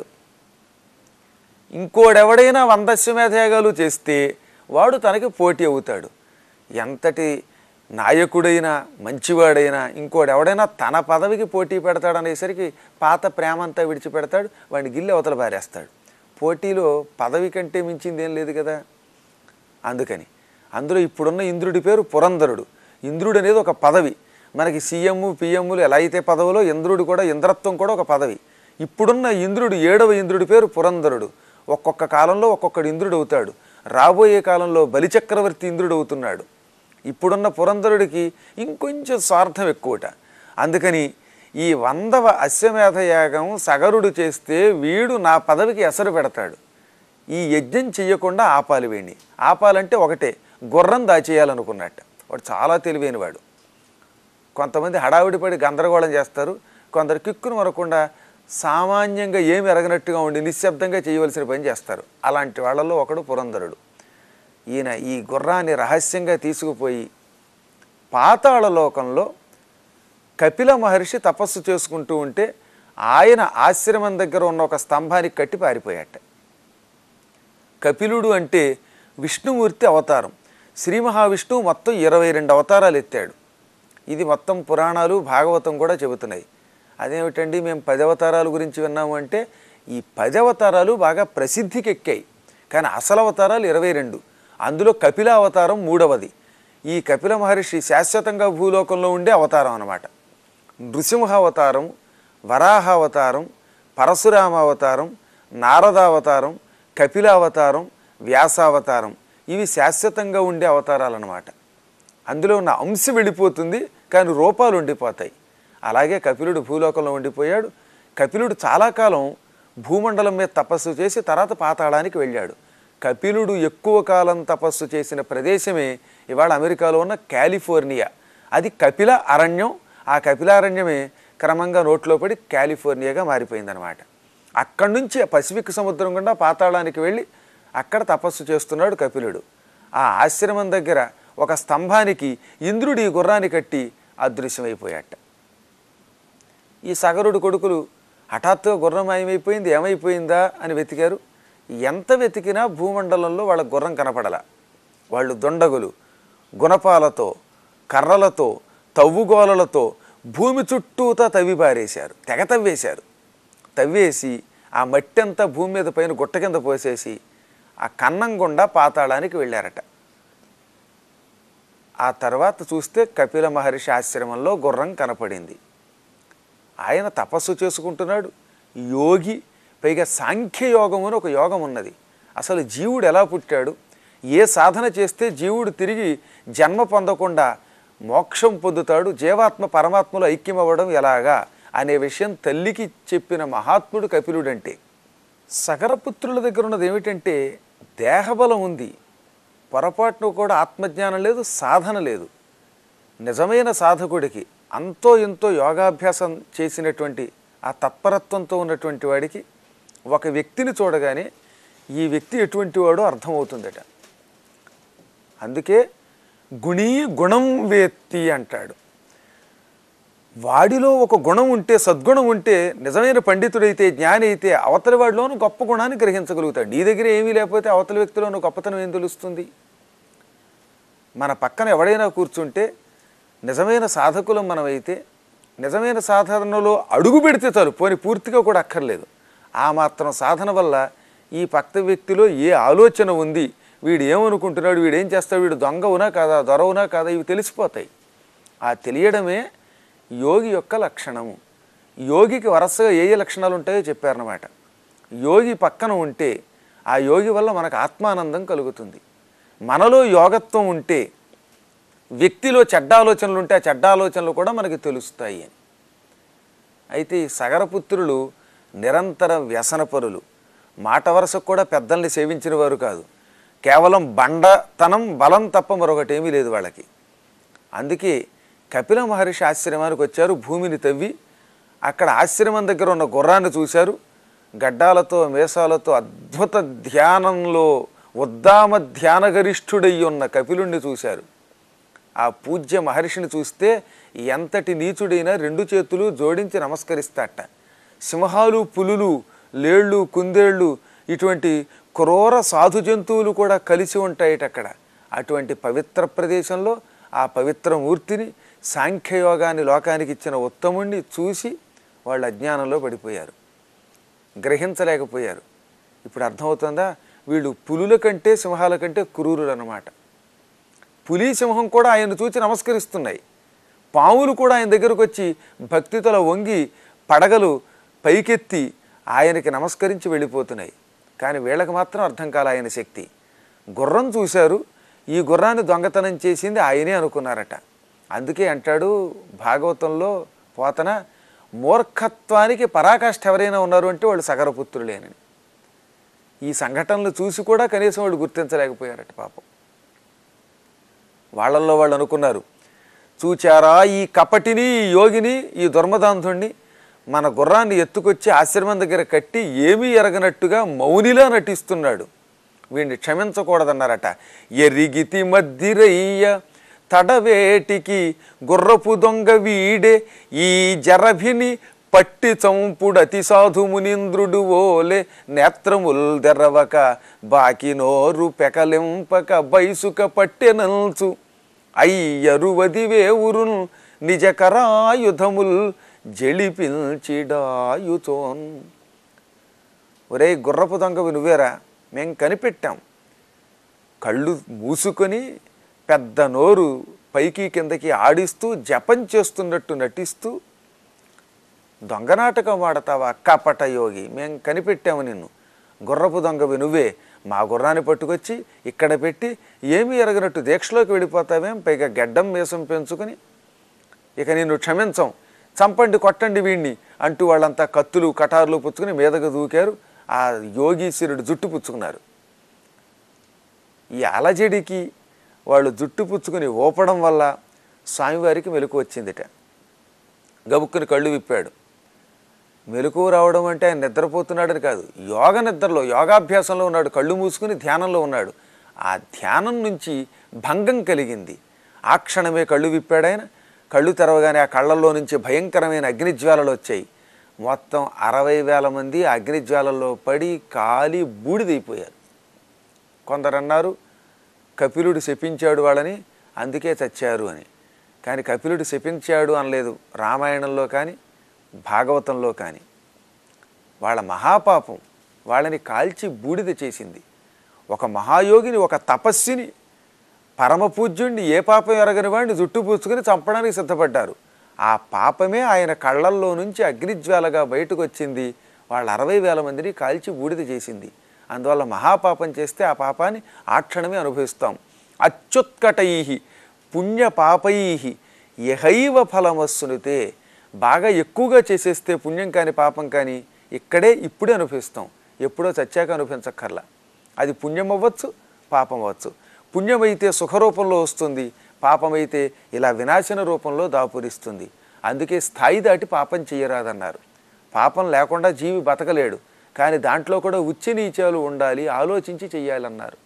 ఇంకోడెవడైనా వంద అశ్వమేధయాగాలు చేస్తే వాడు తనకి పోటీ అవుతాడు. ఎంతటి నాయకుడైనా మంచివాడైనా ఇంకోడెవడైనా తన పదవికి పోటీ పెడతాడనేసరికి పాత ప్రేమంతా విడిచిపెడతాడు, వాడిని గిల్లి అవతల పారేస్తాడు. పోటీలో పదవి కంటే మించింది ఏం లేదు కదా. అందుకని అందులో ఇప్పుడున్న ఇంద్రుడి పేరు పురంధరుడు. ఇంద్రుడు అనేది ఒక పదవి. మనకి సీఎం పిఎంలు ఎలా అయితే పదవిలో ఇంద్రుడు కూడా, ఇంద్రత్వం కూడా ఒక పదవి. ఇప్పుడున్న ఇంద్రుడు ఏడవ ఇంద్రుడి పేరు పురంధరుడు. ఒక్కొక్క కాలంలో ఒక్కొక్కడు ఇంద్రుడు అవుతాడు. రాబోయే కాలంలో బలిచక్రవర్తి ఇంద్రుడు అవుతున్నాడు. ఇప్పుడున్న పురంధరుడికి ఇంకొంచెం స్వార్థం ఎక్కువట. అందుకని ఈ వందవ అశ్వమేధయాగం సగరుడు చేస్తే వీడు నా పదవికి ఎసరు పెడతాడు. ఈ యజ్ఞం చెయ్యకుండా ఆపాలి. వీడిని ఆపాలంటే ఒకటే, గుర్రం దాచేయాలనుకున్నట్ట. వాడు చాలా తెలివైనవాడు. కొంతమంది హడావిడి పడి గందరగోళం చేస్తారు, కొందరు కిక్కును మరకుండా సామాన్యంగా ఏమి ఎరగనట్టుగా ఉండి నిశ్శబ్దంగా చేయవలసిన పని చేస్తారు. అలాంటి వాళ్ళల్లో ఒకడు పురంధరుడు. ఈయన ఈ గుర్రాన్ని రహస్యంగా తీసుకుపోయి పాతాళ లోకంలో కపిల మహర్షి తపస్సు చేసుకుంటూ ఉంటే ఆయన ఆశ్రమం దగ్గర ఉన్న ఒక స్తంభానికి కట్టి పారిపోయాట. కపిలుడు అంటే విష్ణుమూర్తి అవతారం. శ్రీ మహావిష్ణువు మొత్తం ఇరవై రెండు అవతారాలు ఎత్తాడు. ఇది మొత్తం పురాణాలు భాగవతం కూడా చెబుతున్నాయి. అదేమిటండి మేము పది అవతారాల గురించి విన్నాము అంటే, ఈ పది అవతారాలు బాగా ప్రసిద్ధికి ఎక్కాయి, కానీ అసలు అవతారాలు ఇరవై రెండు. అందులో కపిల అవతారం మూడవది. ఈ కపిల మహర్షి శాశ్వతంగా భూలోకంలో ఉండే అవతారం అన్నమాట. నృసింహ అవతారం, వరాహ అవతారం, పరశురామ అవతారం, నారదావతారం, కపిలావతారం, వ్యాసావతారం, ఇవి శాశ్వతంగా ఉండే అవతారాలు అన్నమాట. అందులో ఉన్న అంశం వెళ్ళిపోతుంది, కానీ రూపాలు ఉండిపోతాయి. అలాగే కపిలుడు భూలోకంలో ఉండిపోయాడు. కపిలుడు చాలా కాలం భూమండలం మీద తపస్సు చేసి తర్వాత పాతాళానికి వెళ్ళాడు. కపిలుడు ఎక్కువ కాలం తపస్సు చేసిన ప్రదేశమే ఇవాళ అమెరికాలో ఉన్న కాలిఫోర్నియా. అది కపిల అరణ్యం. ఆ కపిలారణ్యమే క్రమంగా నోట్లో పడి కాలిఫోర్నియాగా మారిపోయిందనమాట. అక్కడి నుంచి పసిఫిక్ సముద్రం గుండా పాతాళానికి వెళ్ళి అక్కడ తపస్సు చేస్తున్నాడు కపిలుడు. ఆ ఆశ్రమం దగ్గర ఒక స్తంభానికి ఇంద్రుడి గుర్రాన్ని కట్టి అదృశ్యమైపోయాట. ఈ సగరుడు కొడుకులు హఠాత్తుగా గుర్రం మాయమైపోయింది, ఏమైపోయిందా అని వెతికారు. ఎంత వెతికినా భూమండలంలో వాళ్ళ గుర్రం కనపడలా. వాళ్ళు దొండగులు గుణపాలతో, కర్రలతో, తవ్వుగోలలతో భూమి చుట్టూతా తవ్వి పారేశారు, తెగ తవ్వేశారు. తవ్వేసి ఆ మట్టి అంతా భూమి మీద పైన గుట్ట కింద పోసేసి ఆ కన్నం గుండా పాతాళానికి వెళ్ళారట. ఆ తర్వాత చూస్తే కపిల మహర్షి ఆశ్రమంలో గుర్రం కనపడింది. ఆయన తపస్సు చేసుకుంటున్నాడు, యోగి. పైగా సాంఖ్యయోగం అని ఒక యోగం ఉన్నది. అసలు జీవుడు ఎలా పుట్టాడు, ఏ సాధన చేస్తే జీవుడు తిరిగి జన్మ పొందకుండా మోక్షం పొందుతాడు, జీవాత్మ పరమాత్మలో ఐక్యమవ్వడం ఎలాగా అనే విషయం తల్లికి చెప్పిన మహాత్ముడు కపిలుడంటే. సగరపుత్రుల దగ్గర ఉన్నది ఏమిటంటే దేహబలం ఉంది, పొరపాటును కూడా ఆత్మజ్ఞానం లేదు, సాధన లేదు. నిజమైన సాధకుడికి అంతో ఎంతో యోగాభ్యాసం చేసినటువంటి ఆ తత్పరత్వంతో ఉన్నటువంటి వాడికి ఒక వ్యక్తిని చూడగానే ఈ వ్యక్తి ఎటువంటి వాడో అర్థమవుతుందట. అందుకే గుణీ గుణం వేత్తి అంటాడు. వాడిలో ఒక గుణం ఉంటే, సద్గుణం ఉంటే, నిజమైన పండితుడైతే, జ్ఞాని అయితే అవతలి వాడిలోనూ గొప్ప గుణాన్ని గ్రహించగలుగుతాడు. నీ దగ్గర ఏమీ లేకపోతే అవతలి వ్యక్తిలోనూ గొప్పతనం ఏం తెలుస్తుంది? మన పక్కన ఎవడైనా కూర్చుంటే నిజమైన సాధకులం మనమైతే, నిజమైన సాధనలో అడుగు పెడితే చాలు, పోని పూర్తిగా కూడా అక్కర్లేదు. ఆ మాత్రం సాధన వల్ల ఈ పక్క వ్యక్తిలో ఏ ఆలోచన ఉంది, వీడు ఏమనుకుంటున్నాడు, వీడు ఏం చేస్తాడు, వీడు దొంగవునా కాదా, దొరవునా కాదా, ఇవి తెలిసిపోతాయి. ఆ తెలియడమే యోగి యొక్క లక్షణము. యోగికి వరుసగా ఏ ఏ లక్షణాలు ఉంటాయో చెప్పారన్నమాట. యోగి పక్కన ఉంటే ఆ యోగి వల్ల మనకు ఆత్మానందం కలుగుతుంది. మనలో యోగత్వం ఉంటే, వ్యక్తిలో చెడ్డ ఆలోచనలు ఉంటే ఆ చెడ్డ ఆలోచనలు కూడా మనకి తెలుస్తాయి అని. అయితే ఈ సగరపుత్రులు నిరంతర వ్యసనపరులు, మాట వరసకు కూడా పెద్దల్ని సేవించిన వారు కాదు. కేవలం బండతనం బలం తప్ప మరొకటి ఏమీ లేదు వాళ్ళకి. అందుకే కపిల మహర్షి ఆశ్రమానికి వచ్చారు. భూమిని తవ్వి అక్కడ ఆశ్రమం దగ్గర ఉన్న గుర్రాన్ని చూశారు. గడ్డాలతో మేసాలతో అద్భుత ధ్యానంలో ఉద్దామ ధ్యానగరిష్ఠుడయ్యి ఉన్న కపిలుణ్ణి చూశారు. ఆ పూజ్య మహర్షిని చూస్తే ఎంతటి నీచుడైనా రెండు చేతులు జోడించి నమస్కరిస్తాట. సింహాలు, పులులు, లేళ్ళు, కుందేళ్ళు ఇటువంటి క్రూర సాధు జంతువులు కూడా కలిసి ఉంటాయిట అక్కడ. అటువంటి పవిత్ర ప్రదేశంలో ఆ పవిత్ర మూర్తిని, సాంఖ్యయోగాన్ని లోకానికి ఇచ్చిన ఉత్తముణ్ణి చూసి వాళ్ళు అజ్ఞానంలో పడిపోయారు, గ్రహించలేకపోయారు. ఇప్పుడు అర్థమవుతుందా? వీళ్ళు పులుల కంటే సింహాల కంటే క్రూరులు అన్నమాట. పులి సింహం కూడా ఆయన చూసి నమస్కరిస్తున్నాయి. పావులు కూడా ఆయన దగ్గరకు వచ్చి భక్తితో వంగి పడగలు పైకెత్తి ఆయనకి నమస్కరించి వెళ్ళిపోతున్నాయి. కానీ వీళ్ళకి మాత్రం అర్థం కాల ఆయన శక్తి. గుర్రం చూశారు, ఈ గుర్రాన్ని దొంగతనం చేసింది ఆయనే అనుకున్నారట. అందుకే అంటాడు భాగవతంలో పోతన, మూర్ఖత్వానికి పరాకాష్ఠ ఎవరైనా ఉన్నారు అంటే వాళ్ళు సగరపుత్రులేనని. ఈ సంఘటనలు చూసి కూడా కనీసం వాళ్ళు గుర్తించలేకపోయారట పాపం. వాళ్ళల్లో వాళ్ళు అనుకున్నారు, చూచారా ఈ కపటిని, ఈ యోగిని, ఈ దుర్మదాంధుణ్ణి మన గుర్రాన్ని ఎత్తుకొచ్చి ఆశ్రమం దగ్గర కట్టి ఏమీ ఎరగనట్టుగా మౌనిలా నటిస్తున్నాడు, వీడిని క్షమించకూడదన్నారట. ఎరిగితి మద్దిరయ్య తడవేటికి గుర్రపు దొంగ వీడే ఈ జరభిని పట్టి చంపుడు అతి సాధు మునీంద్రుడు ఓలే నేత్రముల్ దెరవక బాకి నోరు పెకలింపక బైసుక పట్టెనల్చు అయ్యరువదివేవురున్ నిజకరాయుధముల్ జళిపిల్చిడాయుతోన్. ఒరే గుర్రపు దొంగవి నువ్వేరా, మేం కనిపెట్టాం. కళ్ళు మూసుకొని పెద్ద నోరు పైకి కిందకి ఆడిస్తూ జపం చేస్తున్నట్టు నటిస్తూ దొంగనాటకం ఆడతావా కపట యోగి, మేం కనిపెట్టాము నిన్ను. గుర్రపు దొంగవి నువ్వే, మా గుర్రాన్ని పట్టుకొచ్చి ఇక్కడ పెట్టి ఏమీ ఎరగనట్టు దీక్షలోకి వెళ్ళిపోతావేం, పైగా గెడ్డం మీసం పెంచుకొని, ఇక నిన్ను క్షమించం, చంపండి కొట్టండి వీణ్ణి అంటూ వాళ్ళంతా కత్తులు కటార్లు పుచ్చుకుని మీదకు దూకారు. ఆ యోగీశ్వరుడు జుట్టు పుచ్చుకున్నారు. ఈ అలజడికి వాళ్ళు జుట్టు పుచ్చుకుని ఊపడం వల్ల స్వామివారికి మెలకు వచ్చిందిట. గబుక్కుని కళ్ళు విప్పాడు. మెలకు రావడం అంటే ఆయన నిద్రపోతున్నాడని కాదు, యోగ నిద్రలో యోగాభ్యాసంలో ఉన్నాడు, కళ్ళు మూసుకుని ధ్యానంలో ఉన్నాడు. ఆ ధ్యానం నుంచి భంగం కలిగింది. ఆ క్షణమే కళ్ళు విప్పాడు ఆయన. కళ్ళు తెరవగానే ఆ కళ్ళల్లో నుంచి భయంకరమైన అగ్నిజ్వాలలు వచ్చాయి. మొత్తం అరవై వేల మంది అగ్నిజ్వాలల్లో పడి కాలి బూడిదైపోయారు. కొందరు అన్నారు కపిలుడు శపించాడు వాళ్ళని, అందుకే చచ్చారు అని. కానీ కపిలుడు శపించాడు అనలేదు రామాయణంలో కానీ భాగవతంలో కానీ. వాళ్ళ మహాపాపం వాళ్ళని కాల్చి బూడిద చేసింది. ఒక మహాయోగిని, ఒక తపస్విని, పరమపూజ్యుణ్ణి, ఏ పాపం ఎరగని వాడిని జుట్టు పూసుకుని చంపడానికి సిద్ధపడ్డారు. ఆ పాపమే ఆయన కళ్ళల్లో నుంచి అగ్నిజ్వాలగా బయటకు వచ్చింది. వాళ్ళ అరవై వేల మందిని కాల్చి బూడిద చేసింది. అందువల్ల మహాపాపం చేస్తే ఆ పాపాన్ని ఆ క్షణమే అనుభవిస్తాం. అత్యుత్కటై పుణ్య పాపై యహైవ ఫలమస్సునుతే. బాగా ఎక్కువగా చేసేస్తే పుణ్యం కానీ పాపం కానీ ఇక్కడే ఇప్పుడే అనుభవిస్తాం, ఎప్పుడో చచ్చాక అనుభవించక్కర్లా. అది పుణ్యం అవ్వచ్చు, పాపం అవ్వచ్చు. పుణ్యమైతే సుఖరూపంలో వస్తుంది, పాపమైతే ఇలా వినాశన రూపంలో దాపురిస్తుంది. అందుకే స్థాయి దాటి పాపం చేయరాదన్నారు. పాపం లేకుండా జీవి బతకలేడు, కానీ దాంట్లో కూడా ఉచ్చి నీచాలు ఉండాలి, ఆలోచించి చెయ్యాలన్నారు.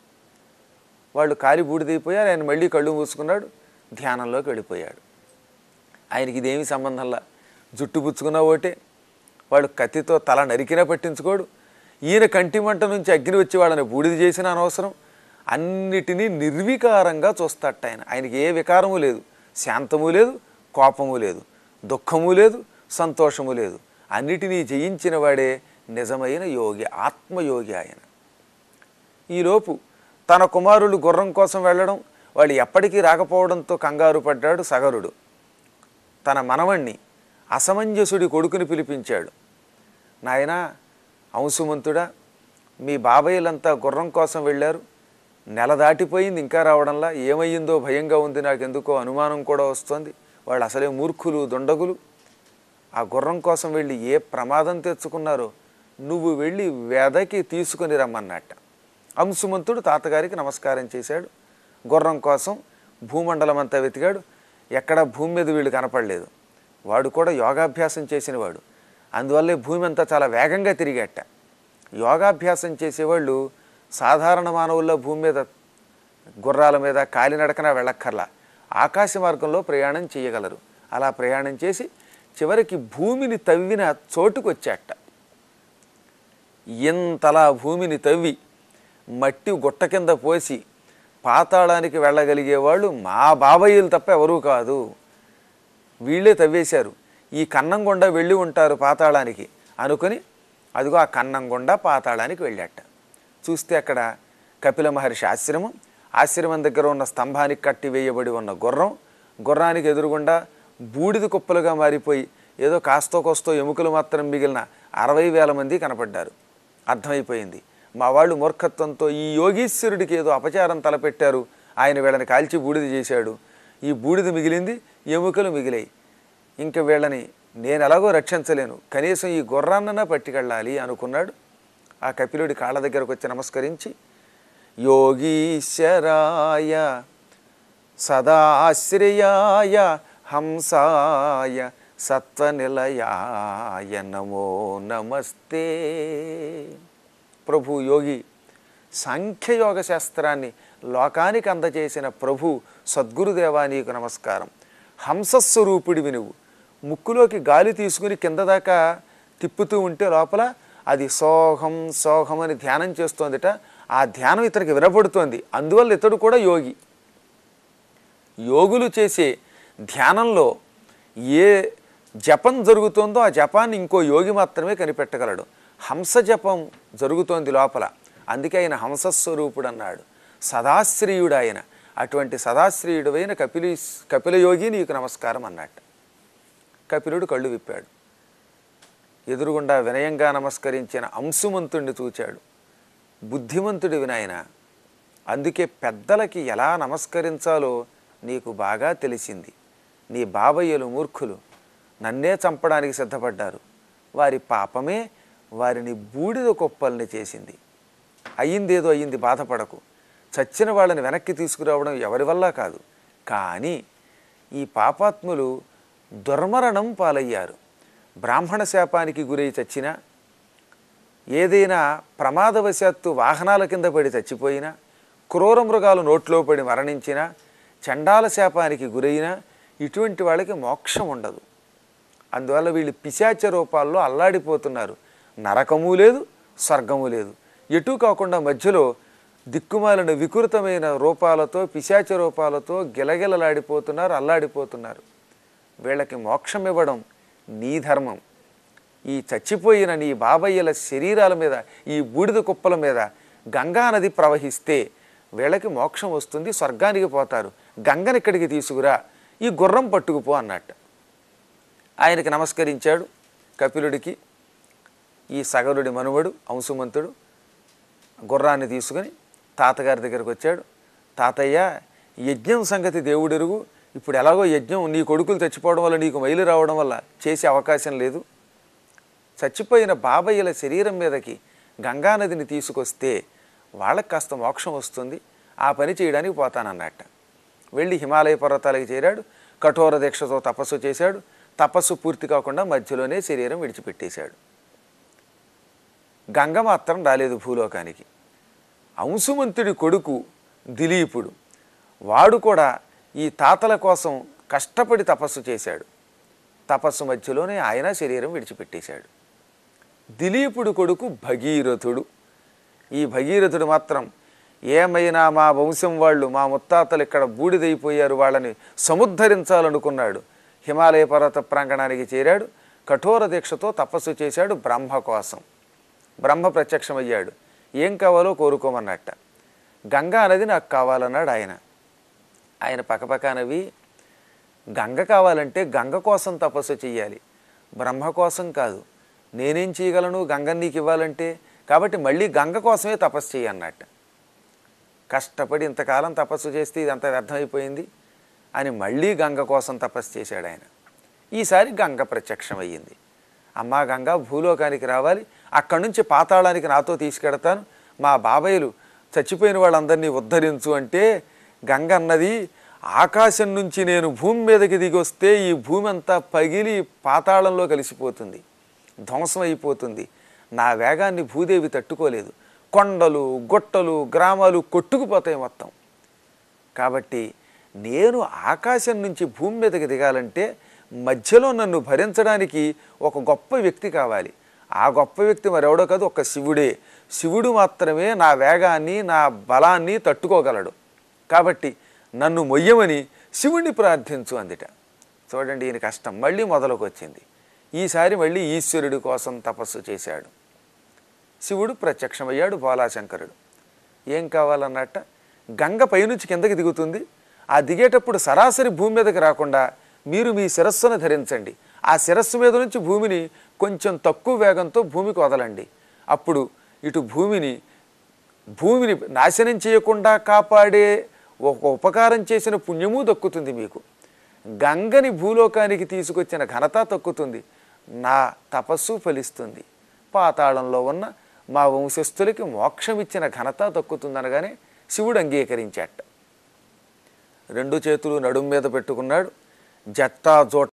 వాళ్ళు కాలి బూడిదైపోయారు. ఆయన మళ్ళీ కళ్ళు మూసుకున్నాడు, ధ్యానంలోకి వెళ్ళిపోయాడు. ఆయనకి ఇదేమీ సంబంధంలా, జుట్టు పుచ్చుకున్నా ఒకటే, వాడు కత్తితో తల నరికినా పట్టించుకోడు. ఈయన కంటి మంట నుంచి అగ్ని వచ్చి వాళ్ళని బూడిద చేసిన అనవసరం. అన్నిటినీ నిర్వికారంగా చూస్తాట ఆయన. ఆయనకి ఏ వికారము లేదు, శాంతము లేదు, కోపము లేదు, దుఃఖము లేదు, సంతోషము లేదు. అన్నిటినీ జయించిన వాడే నిజమైన యోగి, ఆత్మయోగి ఆయన. ఈలోపు తన కుమారులు గుర్రం కోసం వెళ్ళడం, వాళ్ళు ఎప్పటికీ రాకపోవడంతో కంగారు పడ్డాడు సగరుడు. తన మనవణ్ణి అసమంజసుడి కొడుకుని పిలిపించాడు. నాయనా అంశుమంతుడా, మీ బాబాయిలంతా గుర్రం కోసం వెళ్ళారు, నెల దాటిపోయింది ఇంకా రావడంలా, ఏమయ్యిందో భయంగా ఉంది, నాకెందుకో అనుమానం కూడా వస్తుంది. వాళ్ళు అసలే మూర్ఖులు, దుండగులు. ఆ గుర్రం కోసం వెళ్ళి ఏ ప్రమాదం తెచ్చుకున్నారో నువ్వు వెళ్ళి వెదకి తీసుకొని రమ్మన్నట్ట. అంశుమంతుడు తాతగారికి నమస్కారం చేశాడు. గుర్రం కోసం భూమండలం అంతా వెతికాడు. ఎక్కడ భూమి మీద వీళ్ళు కనపడలేదు. వాడు కూడా యోగాభ్యాసం చేసినవాడు, అందువల్లే భూమి అంతా చాలా వేగంగా తిరిగేట. యోగాభ్యాసం చేసేవాళ్ళు సాధారణ మానవుల్లో భూమి మీద గుర్రాల మీద కాలినడకన వెళ్ళక్కర్లా, ఆకాశ మార్గంలో ప్రయాణం చేయగలరు. అలా ప్రయాణం చేసి చివరికి భూమిని తవ్విన చోటుకు వచ్చాట. ఇంతలా భూమిని తవ్వి మట్టి గుట్ట కింద పోసి పాతాళానికి వెళ్ళగలిగేవాళ్ళు మా బాబయ్యలు తప్ప ఎవరూ కాదు, వీళ్ళే తవ్వేశారు. ఈ కన్నం గుండా వెళ్ళి ఉంటారు పాతాళానికి అనుకొని అదిగో ఆ కన్నం గుండా పాతాళానికి వెళ్ళాట. చూస్తే అక్కడ కపిల మహర్షి ఆశ్రమం, ఆశ్రమం దగ్గర ఉన్న స్తంభానికి కట్టి వేయబడి ఉన్న గుర్రం, గుర్రానికి ఎదురుగుండా బూడిద కుప్పలుగా మారిపోయి ఏదో కాస్తో కోస్తో ఎముకలు మాత్రం మిగిలిన అరవై వేల మంది కనపడ్డారు. అర్థమైపోయింది, మా వాళ్ళు మూర్ఖత్వంతో ఈ యోగీశ్వరుడికి ఏదో అపచారం తలపెట్టారు, ఆయన వీళ్ళని కాల్చి బూడిద చేశాడు. ఈ బూడిద మిగిలింది, ఎముకలు మిగిలాయి. ఇంక వీళ్ళని నేను ఎలాగో రక్షించలేను, కనీసం ఈ గుర్రాన్నన్నా పట్టుకెళ్ళాలి అనుకున్నాడు. ఆ కపిలుడి కాళ్ళ దగ్గరకు వచ్చి నమస్కరించి, యోగీశ్వరాయ సదాశ్రయాయ హంసాయ సత్వనిలయాయ నమో నమస్తే. ప్రభు యోగి, సాంఖ్యయోగ శాస్త్రాన్ని లోకానికి అందజేసిన ప్రభు సద్గురుదేవా నీకు నమస్కారం. హంసస్వరూపుడివి నువ్వు. ముక్కులోకి గాలి తీసుకుని కింద దాకా తిప్పుతూ ఉంటే లోపల అది సోహం సోహం అని ధ్యానం చేస్తోందిట. ఆ ధ్యానం ఇతనికి వినపడుతోంది, అందువల్ల ఇతడు కూడా యోగి. యోగులు చేసే ధ్యానంలో ఏ జపం జరుగుతుందో ఆ జపాన్ని ఇంకో యోగి మాత్రమే కనిపెట్టగలడు. హంస జపం జరుగుతోంది లోపల, అందుకే ఆయన హంసస్వరూపుడు అన్నాడు. సదాశ్రీయుడు ఆయన. అటువంటి సదాశ్రీయుడైన కపిలి కపిలయోగి నీకు నమస్కారం అన్నట్టు. కపిలుడు కళ్ళు విప్పాడు. ఎదురుగుండా వినయంగా నమస్కరించిన అంశుమంతుడిని చూచాడు. బుద్ధిమంతుడి వినాయన, అందుకే పెద్దలకి ఎలా నమస్కరించాలో నీకు బాగా తెలిసింది. నీ బాబయ్యలు మూర్ఖులు నన్నే చంపడానికి సిద్ధపడ్డారు. వారి పాపమే వారిని బూడిద కుప్పల్ని చేసింది. అయ్యిందేదో అయ్యింది, బాధపడకు. చచ్చిన వాళ్ళని వెనక్కి తీసుకురావడం ఎవరి వల్ల కాదు. కానీ ఈ పాపాత్ములు దుర్మరణం పాలయ్యారు. బ్రాహ్మణ శాపానికి గురై చచ్చినా, ఏదైనా ప్రమాదవశాత్తు వాహనాల కింద పడి చచ్చిపోయినా, క్రూర మృగాలు నోట్లో పడి మరణించినా, చండాల శాపానికి గురైనా ఇటువంటి వాళ్ళకి మోక్షం ఉండదు. అందువల్ల వీళ్ళు పిశాచ రూపాల్లో అల్లాడిపోతున్నారు. నరకము లేదు, స్వర్గము లేదు, ఎటూ కాకుండా మధ్యలో దిక్కుమాలిన వికృతమైన రూపాలతో పిశాచ రూపాలతో గిలగిలలాడిపోతున్నారు, అల్లాడిపోతున్నారు. వీళ్ళకి మోక్షం ఇవ్వడం నీ ధర్మం. ఈ చచ్చిపోయిన నీ బాబయ్యల శరీరాల మీద, ఈ బూడిద కుప్పల మీద గంగా నది ప్రవహిస్తే వీళ్ళకి మోక్షం వస్తుంది, స్వర్గానికి పోతారు. గంగని ఇక్కడికి తీసుకురా, ఈ గుర్రం పట్టుకుపో అన్నట్టు. ఆయనకి నమస్కరించాడు. కపిలుడికి ఈ సగరుడి మనుమడు అంశుమంతుడు గుర్రాన్ని తీసుకుని తాతగారి దగ్గరకు వచ్చాడు. తాతయ్య, యజ్ఞం సంగతి దేవుడెరుగు. ఇప్పుడు ఎలాగో యజ్ఞం నీ కొడుకులు చచ్చిపోవడం వల్ల నీకు మైలు రావడం వల్ల చేసే అవకాశం లేదు. చచ్చిపోయిన బాబయ్యల శరీరం మీదకి గంగానదిని తీసుకొస్తే వాళ్ళకి కాస్త మోక్షం వస్తుంది, ఆ పని చేయడానికి పోతానన్నట్ట. వెళ్ళి హిమాలయ పర్వతాలకు చేరాడు. కఠోర దీక్షతో తపస్సు చేశాడు. తపస్సు పూర్తి కాకుండా మధ్యలోనే శరీరం విడిచిపెట్టేశాడు. గంగ మాత్రం రాలేదు భూలోకానికి. అంశుమంతుడి కొడుకు దిలీపుడు, వాడు కూడా ఈ తాతల కోసం కష్టపడి తపస్సు చేశాడు. తపస్సు మధ్యలోనే ఆయన శరీరం విడిచిపెట్టేశాడు. దిలీపుడు కొడుకు భగీరథుడు. ఈ భగీరథుడు మాత్రం ఏమైనా మా వంశం వాళ్ళు, మా ముత్తాతలు ఇక్కడ బూడిదైపోయారు, వాళ్ళని సముద్ధరించాలనుకున్నాడు. హిమాలయ పర్వత ప్రాంగణానికి చేరాడు. కఠోర దీక్షతో తపస్సు చేశాడు బ్రహ్మ కోసం. బ్రహ్మ ప్రత్యక్షమయ్యాడు. ఏం కావాలో కోరుకోమన్నట్ట. గంగా నది నాకు కావాలన్నాడు ఆయన. ఆయన పక్కపక్కనవి, గంగ కావాలంటే గంగ కోసం తపస్సు చెయ్యాలి, బ్రహ్మ కోసం కాదు. నేనేం చేయగలను గంగని నీకు ఇవ్వాలంటే? కాబట్టి మళ్ళీ గంగ కోసమే తపస్సు చెయ్యి అన్నట్ట. కష్టపడి ఇంతకాలం తపస్సు చేస్తే ఇదంతా వ్యర్థమైపోయింది అని మళ్ళీ గంగ కోసం తపస్సు చేశాడు ఆయన. ఈసారి గంగ ప్రత్యక్షమయ్యింది. అమ్మా గంగ, భూలోకానికి రావాలి, అక్కడి నుంచి పాతాళానికి నాతో తీసుకెడతాను, మా బాబాయిలు చచ్చిపోయిన వాళ్ళందరినీ ఉద్ధరించు అంటే గంగ అన్నది, ఆకాశం నుంచి నేను భూమి మీదకి దిగొస్తే ఈ భూమి అంతా పగిలి పాతాళంలో కలిసిపోతుంది, ధ్వంసం అయిపోతుంది. నా వేగాన్ని భూదేవి తట్టుకోలేదు. కొండలు, గొట్టలు, గ్రామాలు కొట్టుకుపోతాయి మొత్తం. కాబట్టి నేను ఆకాశం నుంచి భూమి మీదకి దిగాలంటే మధ్యలో నన్ను భరించడానికి ఒక గొప్ప వ్యక్తి కావాలి. ఆ గొప్ప వ్యక్తి మరెవడో కాదు, ఒక్క శివుడే. శివుడు మాత్రమే నా వేగాన్ని, నా బలాన్ని తట్టుకోగలడు. కాబట్టి నన్ను మొయ్యమని శివుణ్ణి ప్రార్థించు అందిట. చూడండి, ఈయన కష్టం మళ్ళీ మొదలుకు వచ్చింది. ఈసారి మళ్ళీ ఈశ్వరుడి కోసం తపస్సు చేశాడు. శివుడు ప్రత్యక్షమయ్యాడు. బాలాశంకరుడు ఏం కావాలన్నట్ట, గంగ పైనుంచి కిందకి దిగుతుంది. ఆ దిగేటప్పుడు సరాసరి భూమి మీదకి రాకుండా మీరు మీ శిరస్సును ధరించండి. ఆ శిరస్సు మీద నుంచి భూమిని కొంచెం తక్కువ వేగంతో భూమికి వదలండి. అప్పుడు ఇటు భూమిని భూమిని నాశనం చేయకుండా కాపాడే ఒక ఉపకారం చేసిన పుణ్యము దక్కుతుంది మీకు. గంగని భూలోకానికి తీసుకొచ్చిన ఘనత దక్కుతుంది. నా తపస్సు ఫలిస్తుంది. పాతాళంలో ఉన్న మా వంశస్థులకి మోక్షం ఇచ్చిన ఘనత దక్కుతుందనగానే శివుడు అంగీకరించాట. రెండు చేతులు నడుం మీద పెట్టుకున్నాడు. జట్టా జోట